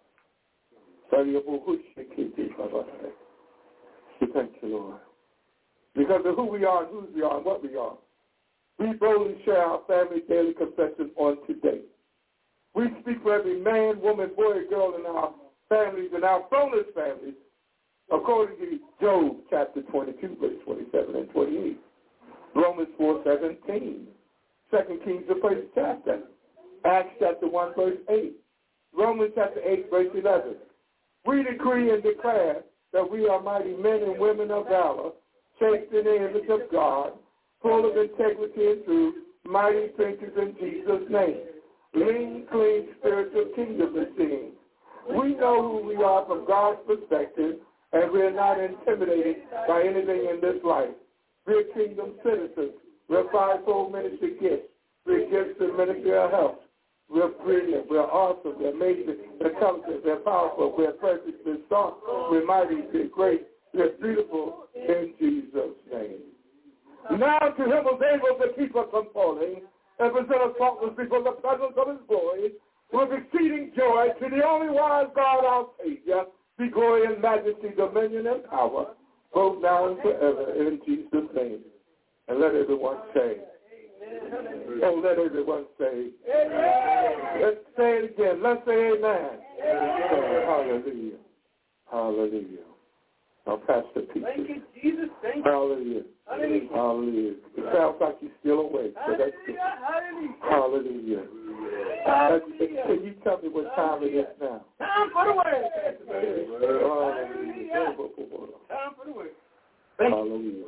We thank you, Lord. Because of who we are and whose we are and what we are, we boldly share our family daily confession on today. We speak for every man, woman, boy, girl in our families and our bonus families, according to Job chapter 22, verse 27 and 28, Romans 4:17, 2 Kings the first chapter, Acts chapter 1, verse 8, Romans chapter 8, verse 11. We decree and declare that we are mighty men and women of valor, shaped in the image of God, full of integrity and truth, mighty thinkers in Jesus' name, lean, clean, spiritual kingdom machines. We know who we are from God's perspective, and we are not intimidated by anything in this life. We're kingdom citizens. We're fivefold ministry gifts. We're gifts in ministry of health. We're brilliant. We're awesome. We're amazing. We're competent. We're powerful. We're perfect. We're strong. We're mighty. We're great. We're beautiful in Jesus' name. Now to him who is able to keep us from falling and present us faultless before the presence of his glory with exceeding joy, to the only wise God our Savior, be glory and majesty, dominion and power, both now and forever, in Jesus' name. And let everyone say, and let everyone say, let's say it again. Let's say amen. Hallelujah. Hallelujah. Now, Pastor Peter. Thank you, Jesus. Thank you. Hallelujah. Hallelujah. Hallelujah. It sounds like you're still awake. So that's good. Hallelujah. Hallelujah. Can you tell me what time it is now? Time for the word. Hallelujah. Time for the word. Hallelujah.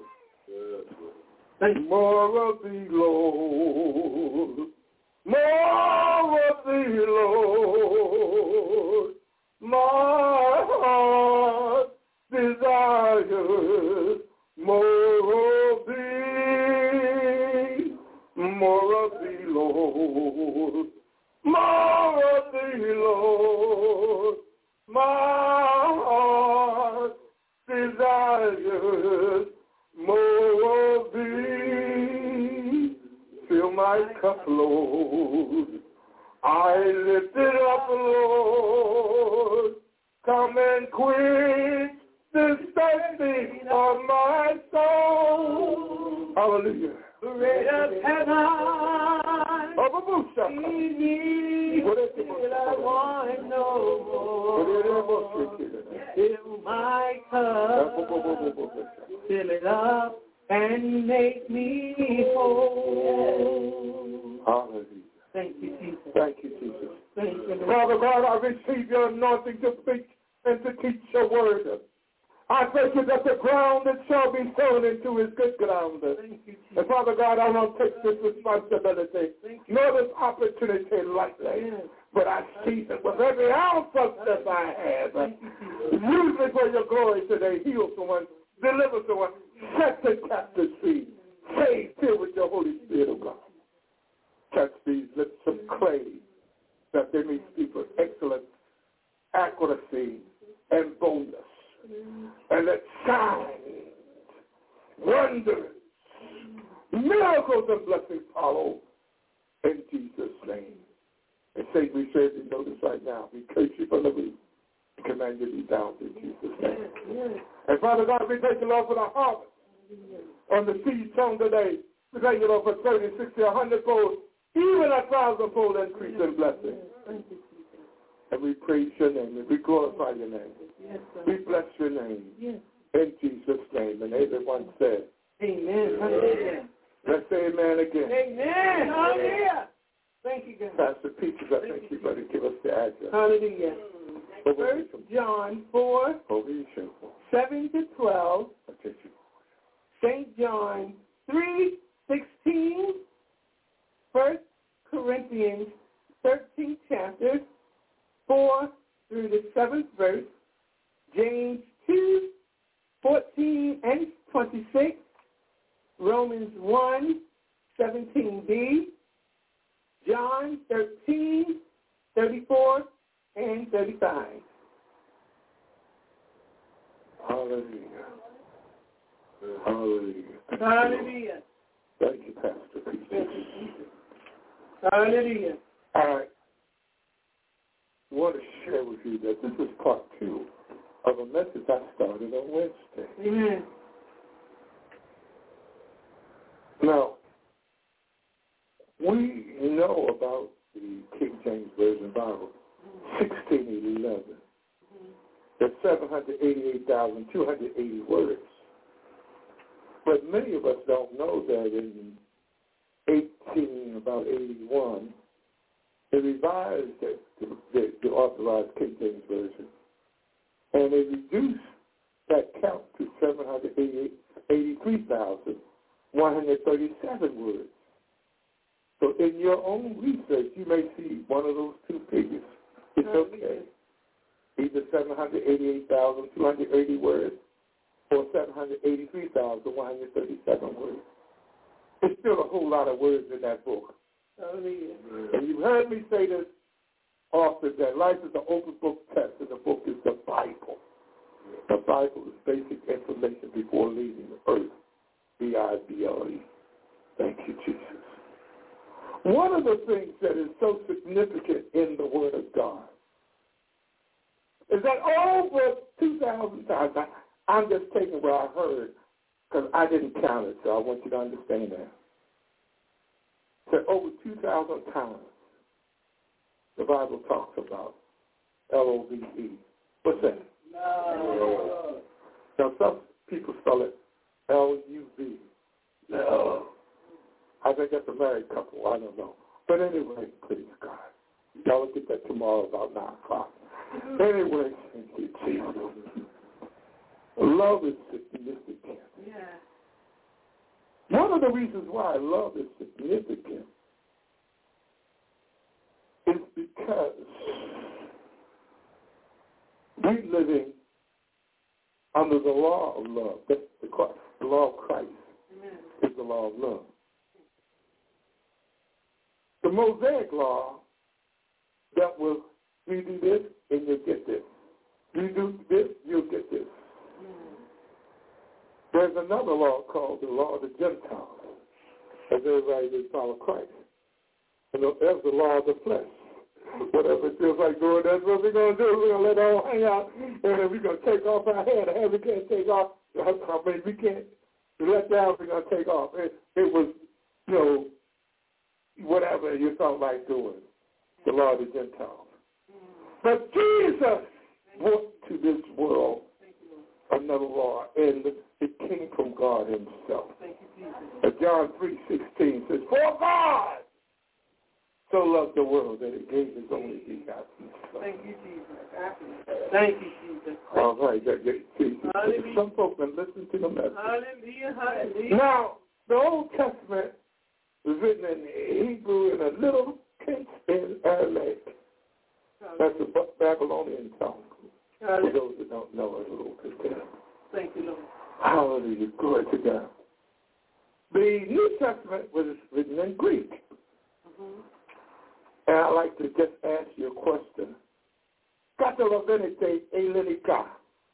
More of thee, Lord. More of thee, Lord. My heart desires more of thee, Lord. More of thee, Lord. My heart desires more of thee. Fill my cup, Lord. I lift it up, Lord. Come and quench this thirsting of my soul. Hallelujah. Bread of heaven, till I want no more. Fill my cup, fill it up, and make me whole. Hallelujah. Thank you, Jesus. Thank you, Jesus. Thank you, Father God, I receive your anointing to speak and to teach your word. I thank you that the ground that shall be sown into is good ground. Thank you, Jesus. And Father God, I don't take this responsibility, nor this opportunity lightly. Yes. But I seize it with every ounce of that I have. Use it for your glory today. Heal someone, deliver someone, set the captives free. Save, fill with your Holy Spirit, oh God. Touch these lips of clay that they may speak with excellent accuracy and boldness. And let signs, wonders, miracles, and blessings follow in Jesus' name. And Satan, we say we notice right now, we curse you from the root and command you to be down in Jesus' name. And Father God, we thank you, Lord, for the harvest on the seed sown today. We thank you, Lord, for 30, 60, 100-fold, even 1,000-fold increase in blessing. And we praise your name and we glorify your name. Yes, we bless your name. Yes. In Jesus' name. And everyone said, amen. Hallelujah. Let's say amen again. Amen. Hallelujah. Thank you, God. Pastor Peaches, I think you better give us the address. Hallelujah. 1 John 4, 7 to 12. St. John 3:16. 1 Corinthians 13th chapter, 4 through the 7th verse. James 2:14 and 26. Romans 1:17b. John 13:34 and 35. Hallelujah. Hallelujah. Hallelujah. Thank you, Pastor Peter. Hallelujah. I want to share with you that this is part 2 of a message I started on Wednesday. Amen. Now, we know about the King James Version Bible, 1611. There's 788,280 words. But many of us don't know that in about 81, they revised the authorized King James Version, and they reduced that count to 783,137 words. So in your own research, you may see one of those two figures. It's okay. Either 788,280 words or 783,137 words. There's still a whole lot of words in that book. And you've heard me say this often, that life is an open book test, and the book is the Bible. The Bible is basic information before leaving the earth. B-I-B-L-E. Thank you, Jesus. One of the things that is so significant in the Word of God is that over 2,000 times, I'm just taking what I heard because I didn't count it, so I want you to understand that. That over 2,000 times, the Bible talks about L-O-V-E. What's that? Love. Now, some people spell it L-U-V. Love. I think that's a married couple. I don't know. But anyway, please, God. Y'all will get that tomorrow about 9 o'clock. Anyway, thank you, Jesus. Love is significant. Yeah. One of the reasons why love is significant is because we're living under the law of love. That's the law of Christ. Amen. Is the law of love. The Mosaic law that will, you do this and you'll get this. You do this, you'll get this. There's another law called the law of the Gentiles, as everybody will follow Christ. And that's the law of the flesh. Whatever it feels like doing, that's what we're going to do. We're going to let it all hang out, and then we're going to take off our hair. The hair we can't take off. I mean, we can't let down, we're going to take off. It was, whatever you felt like doing, the law of the Gentiles. But Jesus brought to this world another law, and it came from God himself. John 3:16 says, "For God so loved the world that he gave his only begotten Son." Thank you, Jesus. Thank you, Jesus. All right, some folks can listen to the message. Hallelujah, hallelujah. Now, the Old Testament was written in Hebrew and a little pinch in Aramaic. That's the Babylonian tongue. For those that don't know, it's a little bit. Thank you, Lord. Hallelujah, glory to God. The New Testament was written in Greek. And I'd like to just ask you a question. Catalogente Elenica.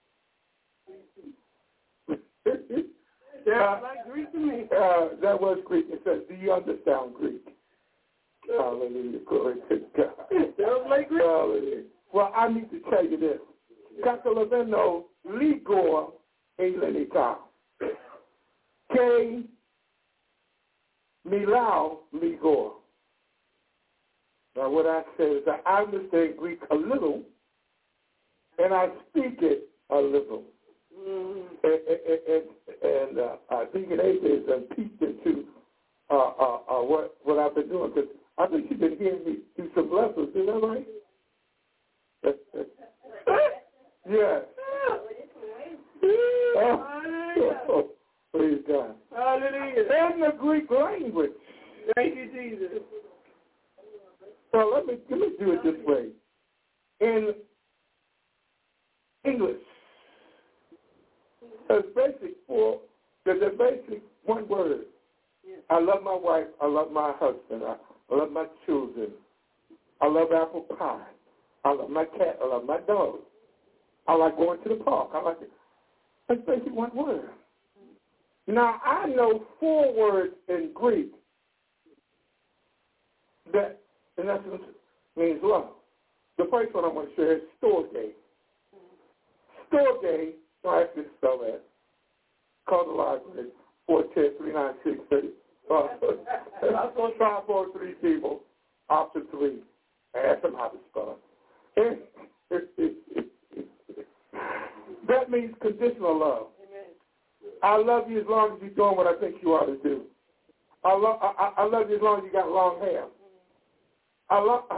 That's like Greek to me. That was Greek. It says, do you understand Greek? Hallelujah, glory to God. That was like Greek. Hallelujah. Well, I need to tell you this. Catalogeno Ligor Elenica. K. Milau Ligor. Now, what I say is that I understand Greek a little, and I speak it a little. And I think it is and peeked into what I've been doing. Because I think you've been hearing me do some lessons. Is that right? Yes. Oh, praise God. Hallelujah. In the Greek language. Thank you, Jesus. So let me do it this way. In English, there's basic one word. I love my wife. I love my husband. I love my children. I love apple pie. I love my cat. I love my dog. I like going to the park. I like it. That's basically one word. Now, I know 4 words in Greek that, in essence, means love. The first one I want to share is storge. Storge, I have to spell that. Call the library, 410-396-30. 543 people, option 3. Ask them how to spell it. That means conditional love. I love you as long as you're doing what I think you ought to do. I love you as long as you got long hair. I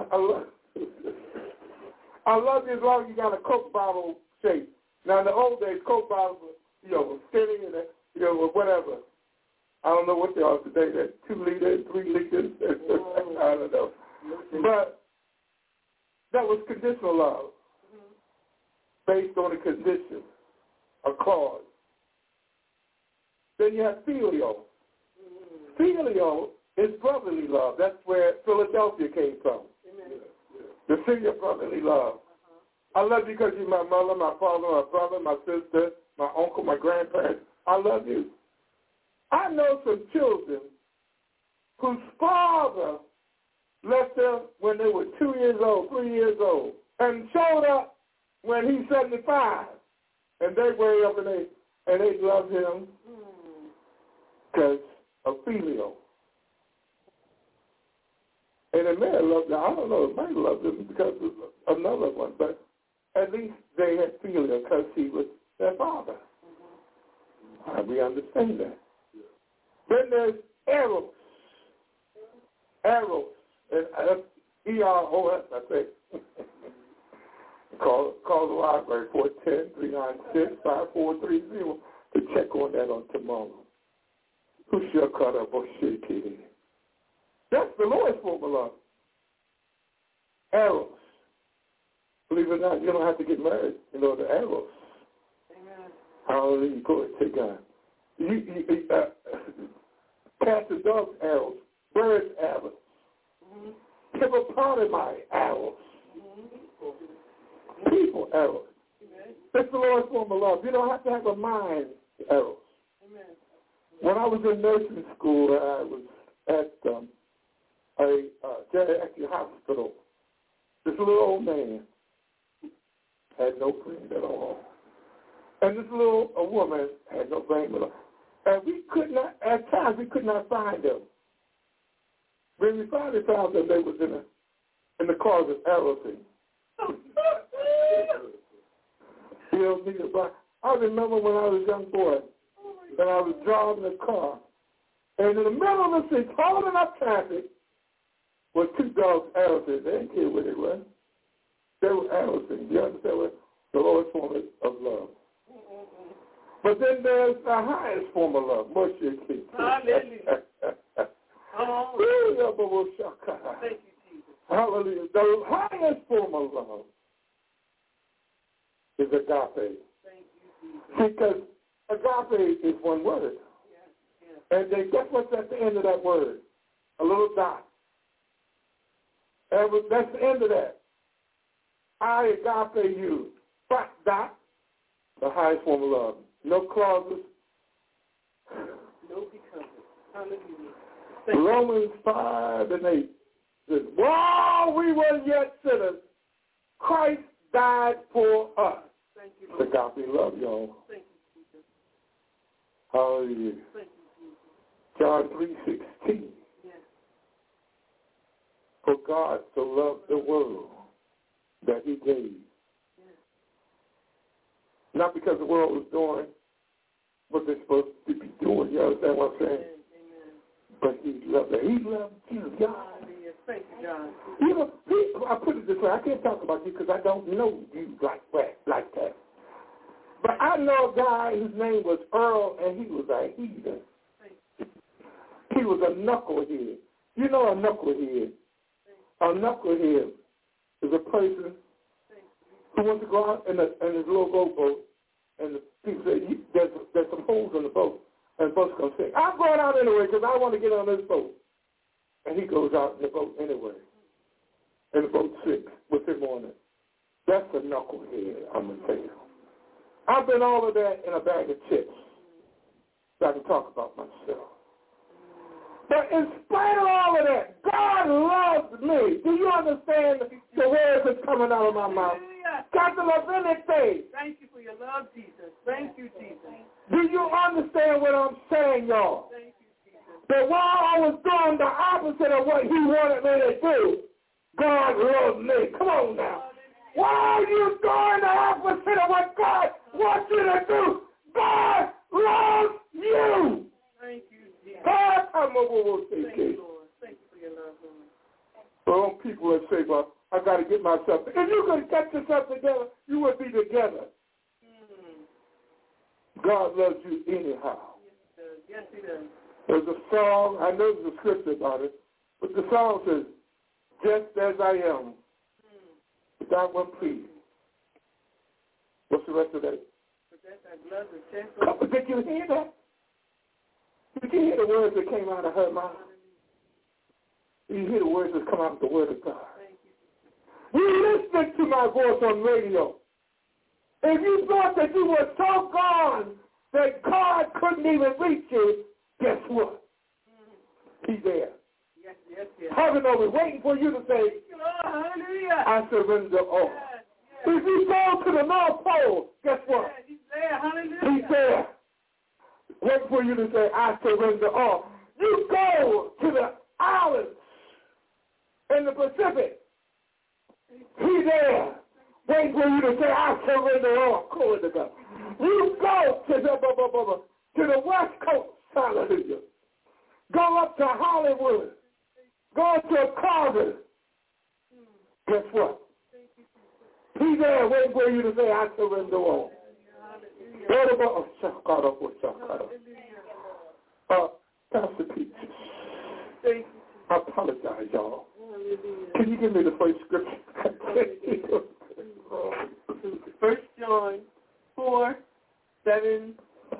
love you as long as you got a Coke bottle shape. Now, in the old days, Coke bottles were skinny and, whatever. I don't know what they are today. They're 2 liters, 3 liters. I don't know. But that was conditional love based on a condition, a clause. Then you have filial. Filial is brotherly love. That's where Philadelphia came from. The city of brotherly love. I love you because you're my mother, my father, my brother, my sister, my uncle, my grandparents. I love you. I know some children whose father left them when they were 2 years old, 3 years old, and showed up when he's 75. And they way up and they love him because of filial. And it may have loved them. I don't know. It might have loved them because of another one. But at least they had filial because he was their father. We understand that. Then there's eros. Eros. And E-R-O-S, I think. Call the library, 410-396-5430 to check on that on tomorrow. Who shall cut up or shake it? That's the Lord's formula. Eros. Believe it or not, you don't have to get married in order to eros. Amen. Hallelujah. Glory to God. Cats and dogs arrows, birds arrows, hippopotami arrows, people arrows. That's the Lord's form of love. You don't have to have a mind arrows. When I was in nursing school, I was at a geriatric hospital. This little old man had no friend at all. And this little woman had no friend at all. And we could not, at times, we could not find him. when we finally found that they was in the closet arrowing. I remember when I was a young boy, and I was driving a car, and in the middle of the street, holding up traffic, was two dogs arrowing. They didn't care where they were. They were arrowing. You understand what? The lowest form of love. But then there's the highest form of love. Mercy. Hallelujah. Thank you, Jesus. Hallelujah. The highest form of love is agape. Thank you, Jesus. Because agape is one word. And then guess what's at the end of that word? A little dot. And that's the end of that. I agape you. Dot. The highest form of love. No clauses. No because. Hallelujah. Romans 5:8 says, while we were yet sinners, Christ died for us. Thank you, Lord. Agape love, y'all. Thank you, Jesus. Hallelujah. Thank you, Jesus. John 3:16. Yes. For God so loved the world that he gave. Yes. Not because the world was doing what they're supposed to be doing. You understand what I'm saying? Amen. But he loved it. He loved you, God. Hallelujah. Thank you, John. You know, I put it this way. I can't talk about you because I don't know you like that. But I know a guy whose name was Earl, and he was a heathen. He was a knucklehead. You know a knucklehead. A knucklehead is a person who wants to go out in his little boat, and the people say, there's some holes in the boat. And the boat's going to sink. I'm going out anyway because I want to get on this boat. And he goes out in the boat anyway. And the boat sinks with him on it. That's a knucklehead, I'm going to tell you. I've been all of that in a bag of chips. So I can talk about myself. But in spite of all of that, God loves me. Do you understand the words that's coming out of my mouth? God love anything. Thank you for your love, Jesus. Thank you, Jesus. Do you understand what I'm saying, y'all? Thank you, Jesus. That while I was doing the opposite of what he wanted me to do, God loved me. Come on now. While you're doing the opposite of what God wants you to do, God loves you. Thank you, Jesus. God, Thank you, Lord. Thank you for your love, Lord. Well, people that say, well, I got to get myself. If you could get yourself together, you would be together. God loves you anyhow. Yes, he does. There's a song, I know there's a scripture about it, but the song says, just as I am, without one plea. What's the rest of that? Did you hear that? Did you hear the words that came out of her mouth? Did you hear the words that come out of the word of God? You listening to my voice on radio. If you thought that you were so gone that God couldn't even reach you, guess what? He's there. Yes. Heaven over, waiting for you to say, hallelujah. I surrender all. Yes. If you go to the North Pole, guess what? Yes, he's there. Hallelujah. He's there. Waiting for you to say, I surrender all. You go to the islands in the Pacific. He's there. Waiting for you to say, I surrender all. Glory to God. You go to the West Coast, hallelujah. Go up to Hollywood. Go to Carver. Guess what? He's there waiting for you to say, I surrender all. Pastor Peaches, I apologize, y'all. Can you give me the first scripture? 1 John 4:7-12.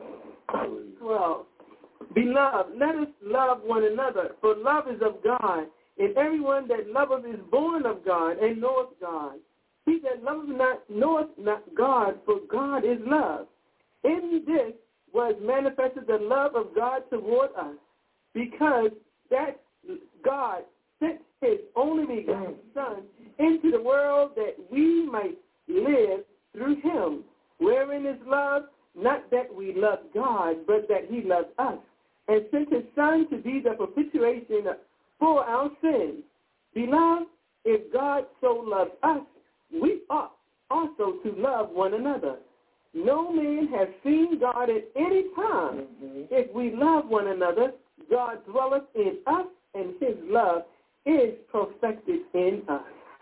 Beloved, let us love one another, for love is of God, and everyone that loveth is born of God and knoweth God. He that loveth not knoweth not God, for God is love. In this was manifested the love of God toward us, because that God sent his only begotten Son into the world that we might live through him. Wherein is love? Not that we love God, but that he loved us, and sent his Son to be the propitiation for our sins. Beloved, if God so loved us, we ought also to love one another. No man has seen God at any time. If we love one another, God dwelleth in us, and his love is perfected in us.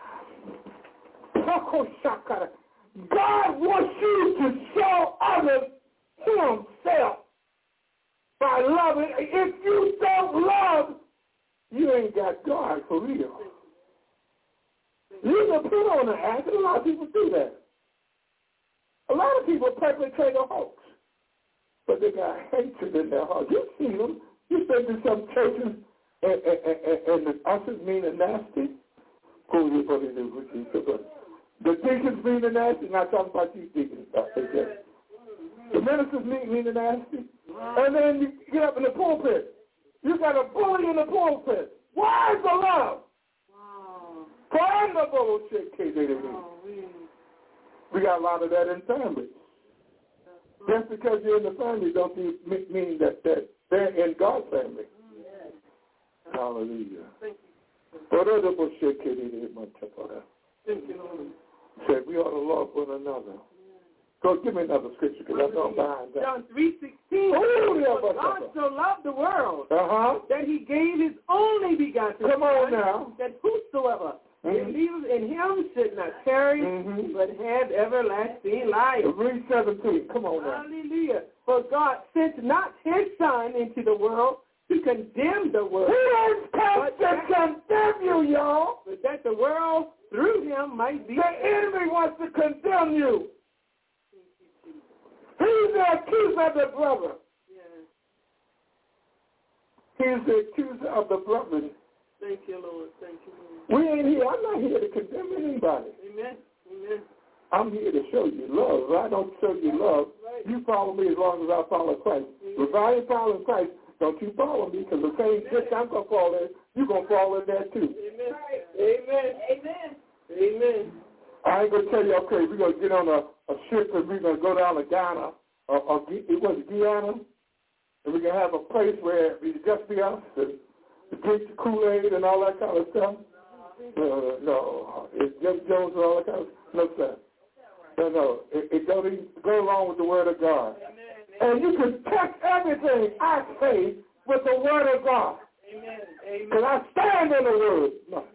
God wants you to show others himself by loving. If you don't love, you ain't got God for real. You can put on an act, and a lot of people do that. A lot of people perpetrate a hoax, but they got hatred in their heart. You see them. You been to some churches, and the ushers mean it nasty. The deacons mean it nasty. Not talking about you deacons. The ministers mean it nasty. And then you get up in the pulpit. You got a bully in the pulpit. Why is the love? We got a lot of that in families. Just because you're in the family don't mean that they're in God's family. Hallelujah. Thank you. Said we ought to love one another. Go give me another scripture because I know I'm behind that. John 3:16. God so loved the world that he gave his only begotten Son, that whosoever believeth in him should not perish, but have everlasting life. Read 17. Come on now. Hallelujah. For God sent not his Son into the world to condemn the world. He has come to condemn you, y'all. But that the world through him might be. The enemy wants to condemn you. He's the accuser of the brother. He's the accuser of the brother. Thank you, Lord. Thank you, Lord. We ain't here. I'm not here to condemn anybody. Amen. Amen. I'm here to show you love. If I don't show you love, you follow me as long as I follow Christ. If I ain't following Christ, don't you follow me, because the same ditch I'm going to fall in, you're going to fall in there too. Amen. Amen. Amen. Amen. I ain't going to tell you, okay, we're going to get on a ship and we're going to go down to Ghana, or it was Guyana, and we're going to have a place where we just be us and drink the Kool-Aid and all that kind of stuff. No. It's Jim Jones and all that kind of stuff. No, sir. No. It don't even go along with the Word of God. And you can check everything I say with the Word of God. Amen. Because I stand on the Word.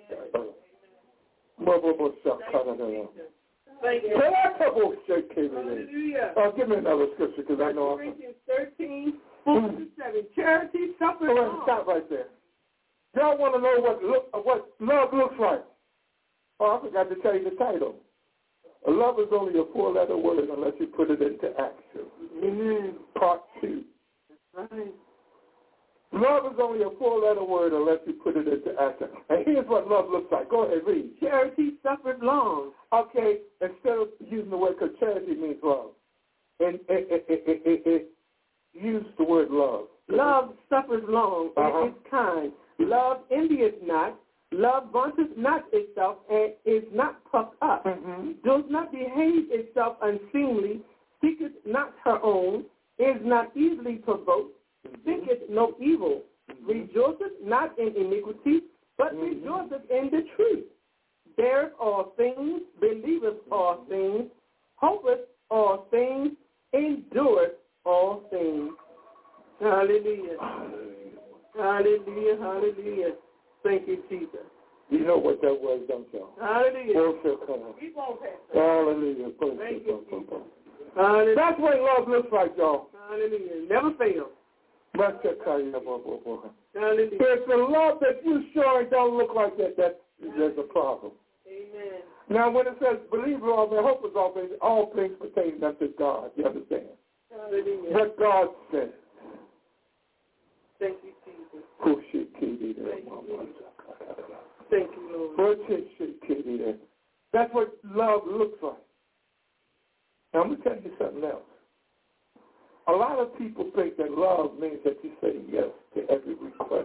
Thank you. Hallelujah. Give me another scripture because I know. Corinthians 13:4-7. Charity suffers long. Stop right there. Y'all want to know what love looks like? Oh, I forgot to tell you the title. Love is only a 4-letter word unless you put it into action. Part 2. That's right. Love is only a 4-letter word unless you put it into action. And here's what love looks like. Go ahead, read. Charity suffered long. Okay, instead of using the word, because charity means love. And it used the word love. Love suffers long and is kind. Love envieth not. Love vaunteth not itself and is not puffed up. Does not behave itself unseemly. Seeketh not her own. Is not easily provoked. Thinketh no evil. Rejoiceth not in iniquity, but rejoiceth in the truth. Beareth all things. Believeth all things. Hopeth all things. Endureth all things. Hallelujah. Hallelujah. Hallelujah. Thank you, Jesus. You know what that was, don't you? Hallelujah. Hallelujah. Thank you, Jesus. Hallelujah. That's what love looks like, y'all. Hallelujah. Never fails. Hallelujah. If the love that you showing don't look like that, there's a problem. Amen. Now, when it says, believe all things, hope is all things pertain unto God. You understand? Hallelujah. What God says. Thank you, Jesus. Thank you, Lord. That's what love looks like. Now, I'm going to tell you something else. A lot of people think that love means that you say yes to every request.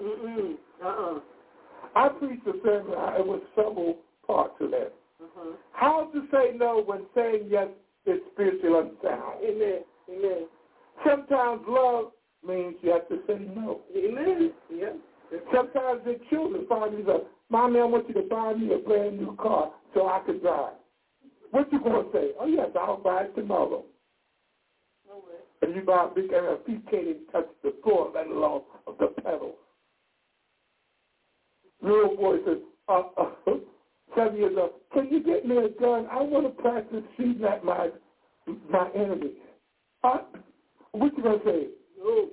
I preached a sermon, it was several parts of that. How to say no when saying yes is spiritually unsound. Amen. Amen. Sometimes love means you have to say no. Amen. Yeah. Sometimes their children find me like, Mommy, I want you to buy me a brand new car so I can drive. What you going to say? Oh, yes, I'll buy it tomorrow. And you buy a big and feet can't even touch the floor, let alone the pedals. Little boy says, 7 years old, can you get me a gun? I want to practice shooting at my enemies. What you going to say? No.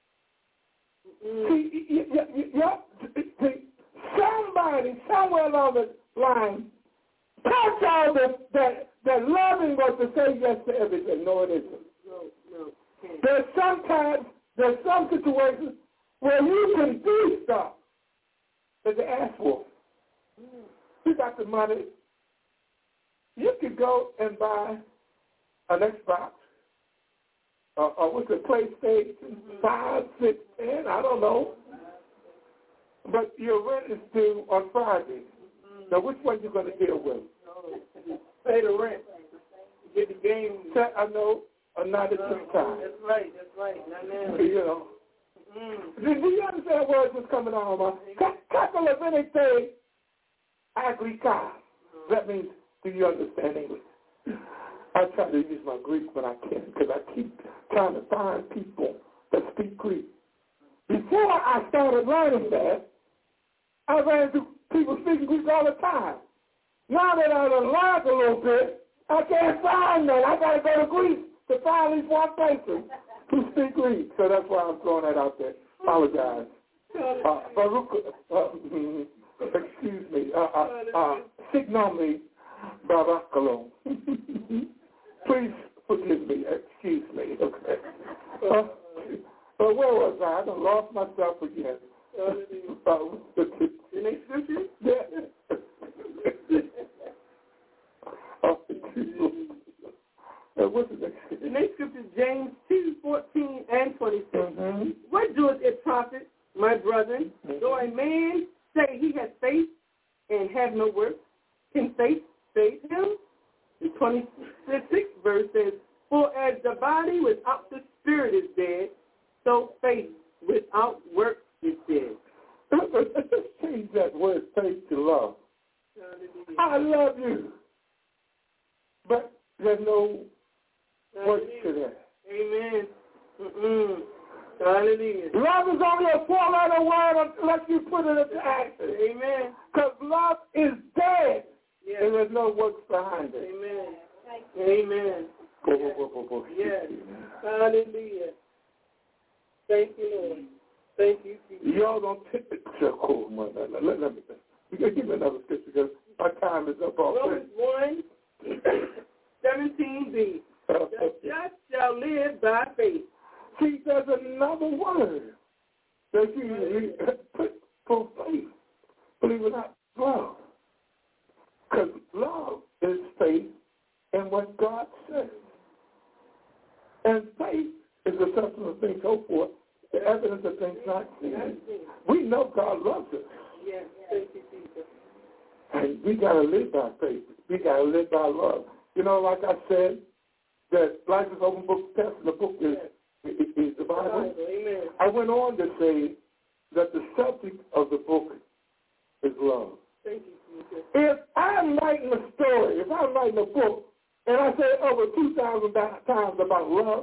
See, somebody, somewhere along the line, taught y'all that loving was to say yes to everything. No, it isn't. No. There's some situations where you can do stuff that they ask for. You got the money. You could go and buy an Xbox or what's it, PlayStation 5, 6, 10, I don't know. But your rent is due on Friday. Now, which one you going to deal with? Pay the rent. Get the game. I know, not at this time. That's right. Not now. You know. Do you understand words that's coming on? Capital of anything, agrika. That means, do you understand English? I try to use my Greek when I can because I keep trying to find people that speak Greek. Before I started learning that, I ran into people speaking Greek all the time. Now that I've learned a little bit, I can't find that. I got to go to Greece to find at least one person who speak Greek. So that's why I'm throwing that out there. Apologize. Excuse me. Signomi Barakalo. Please forgive me. Excuse me. Okay. But where was I? I done lost myself again. The next scripture? Yeah. What's the next scripture? The next scripture is James 2:14 and 26. Mm-hmm. What doeth it profit, my brethren, though a man say he has faith and have no works? Can faith save him? The 26th verse says, for as the body without the spirit is dead, so faith without works is dead. Let's just change that word faith to love. I love you. But there's no works to that. Amen. Hallelujah. Love is only a four-letter word unless you put it into action. Amen. Because love is dead. Yes. And there's no works behind it. Amen. Amen. Yes. Hallelujah. Thank you, Lord. Thank you, Jesus. Y'all don't take it so cool, man. Let me give me another scripture because my time is up already. Romans 1:17b. The just shall live by faith. See, there's another word that you put for faith. Believe it or not, love. Because love is faith in what God says. And faith is the substance of things hoped for, the evidence of things not seen. We know God loves us. Yes, thank you, Jesus. And we got to live by faith. We got to live by love. You know, like I said, that life is open book test, and the book is the Bible. Amen. I went on to say that the subject of the book is love. Thank you, Jesus. If I'm writing a story, if I'm writing a book, and I say over 2,000 times about love,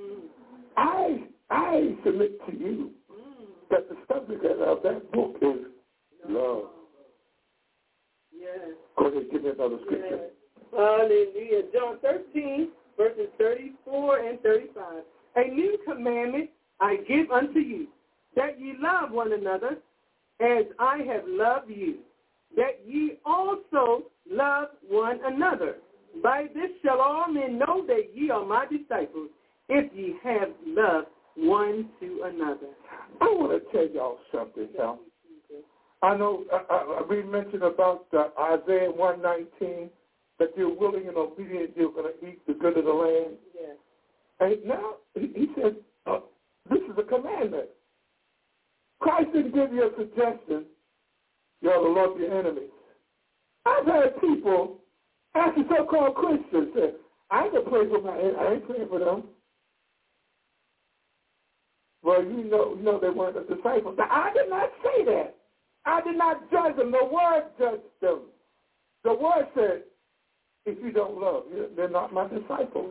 I submit to you that the subject of that book is love. Yes. Go ahead, give me another scripture. Yes. Hallelujah. John 13, verses 34 and 35. A new commandment I give unto you, that ye love one another as I have loved you, that ye also love one another. By this shall all men know that ye are my disciples, if ye have love one to another. I want to tell y'all something now. I know we mentioned about Isaiah 1:19, that you're willing and obedient, you're going to eat the good of the land. Yes. And now he says, this is a commandment. Christ didn't give you a suggestion. You ought to love your enemies. I've had people ask the so-called Christians, say, I ain't going to pray for my enemies. I ain't praying for them. well, you know they weren't a disciple. Now, I did not say that. I did not judge them. The Word judged them. The Word said, if you don't love, they're not my disciples.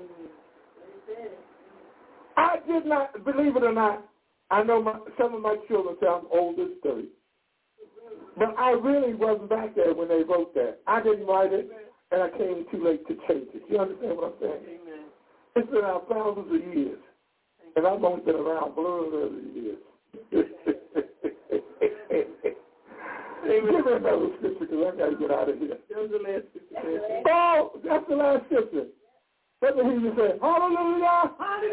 I did not, believe it or not, I know some of my children say I'm old as 30. But I really wasn't back there when they wrote that. I didn't write it, and I came too late to change it. You understand what I'm saying? Amen. It's been around thousands of years, and I've only been around blurs of years. Give me another scripture because I got to get out of here. That was the last scripture. Oh, that's the last scripture. Let me hear you say, hallelujah.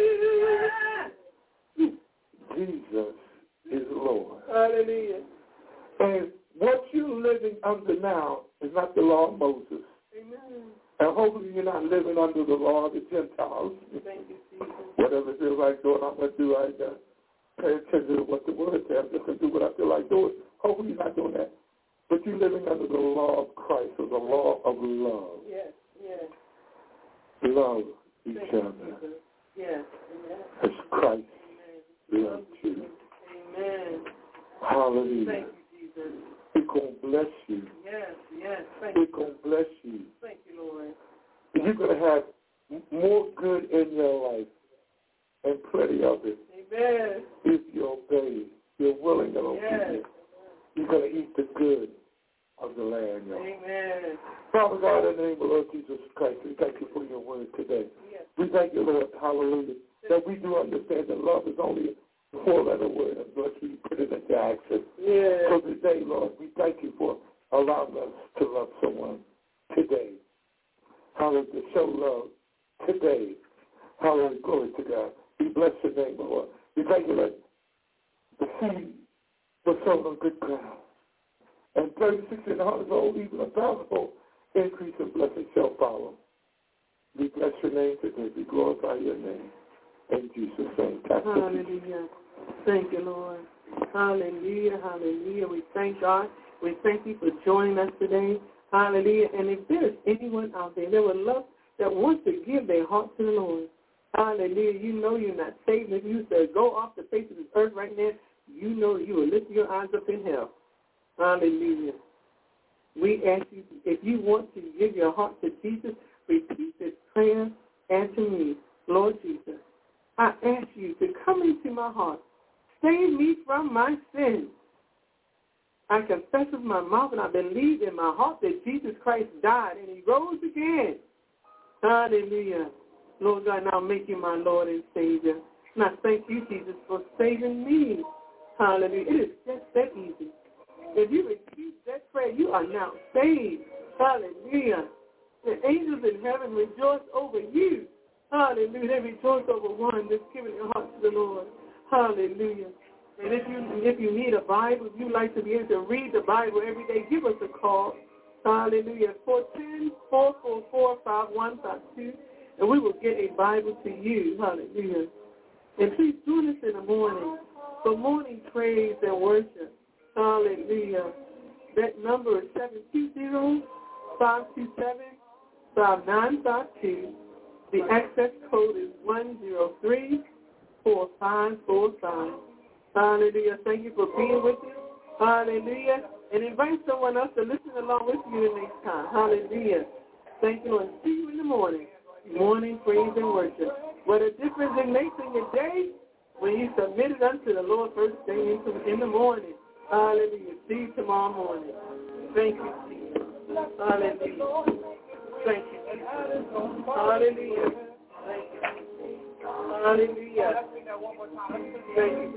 Hallelujah. Jesus is Lord. Hallelujah. And what you're living under now is not the law of Moses. Amen. And hopefully you're not living under the law of the Gentiles. Thank you, Jesus. Whatever it feels like doing, I'm going to do. I pay attention to what the Word says. I'm just going to do what I feel like doing. Hopefully you're not doing that. But you're living under the law of Christ, or the law of love. Yes, yes. Love each other. Yes, as Christ loved you. Amen. Hallelujah. Thank you, Jesus. He's going to bless you. Yes, yes. Thank He's you. going to bless you. Thank you, Lord. You're going to have more good in your life and plenty of it. Amen. If you obey, you're willing and obedient. Yes. You're going to eat the good of the land. Y'all. Amen. Father God, in the name of Lord Jesus Christ, we thank you for your word today. Yes. We thank you, Lord, hallelujah, that we do understand that love is only a four-letter word unless we put it into action. Yes. So today, Lord, we thank you for allowing us to love someone today. Hallelujah, to show love today. Hallelujah, glory to God. We bless your name, Lord. We thank you that the seed was sown on good ground. And 36 and 100-fold, even 1,000-fold increase in blessing shall follow. We bless your name today. We glorify your name. In Jesus' name. Hallelujah. Thank you, Lord. Hallelujah. Hallelujah. We thank God. We thank you for joining us today. Hallelujah. And if there is anyone out there that would love, that wants to give their heart to the Lord, hallelujah, you know you're not saved. If you said go off the face of this earth right now, you know you will lift your eyes up in hell. Hallelujah. We ask you, if you want to give your heart to Jesus, repeat this prayer after me. Lord Jesus, I ask you to come into my heart. Save me from my sins. I confess with my mouth and I believe in my heart that Jesus Christ died and he rose again. Hallelujah. Lord God, now make you my Lord and Savior. And I thank you, Jesus, for saving me. Hallelujah. It is just that easy. If you repeat that prayer, you are now saved. Hallelujah. The angels in heaven rejoice over you. Hallelujah. They rejoice over one that's giving your heart to the Lord. Hallelujah. And if you need a Bible, if you'd like to be able to read the Bible every day, give us a call. Hallelujah. 410-444-5152. And we will get a Bible to you. Hallelujah. And please join us in the morning for morning praise and worship. Hallelujah. That number is 720-527-5952. The access code is 103-4545. Hallelujah. Thank you for being with us. Hallelujah. And invite someone else to listen along with you the next time. Hallelujah. Thank you, and see you in the morning. Morning praise and worship. What a difference it makes in your day when you submit it unto the Lord first thing in the morning. Hallelujah. See you tomorrow morning. Thank you, Jesus. Hallelujah. Thank you, Jesus. Hallelujah. Thank you. Hallelujah. Thank you.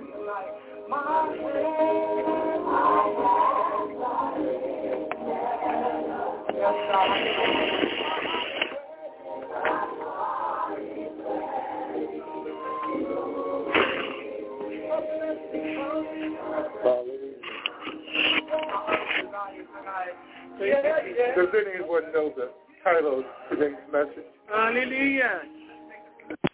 Yes, God. Does anyone know the title of today's message? Hallelujah.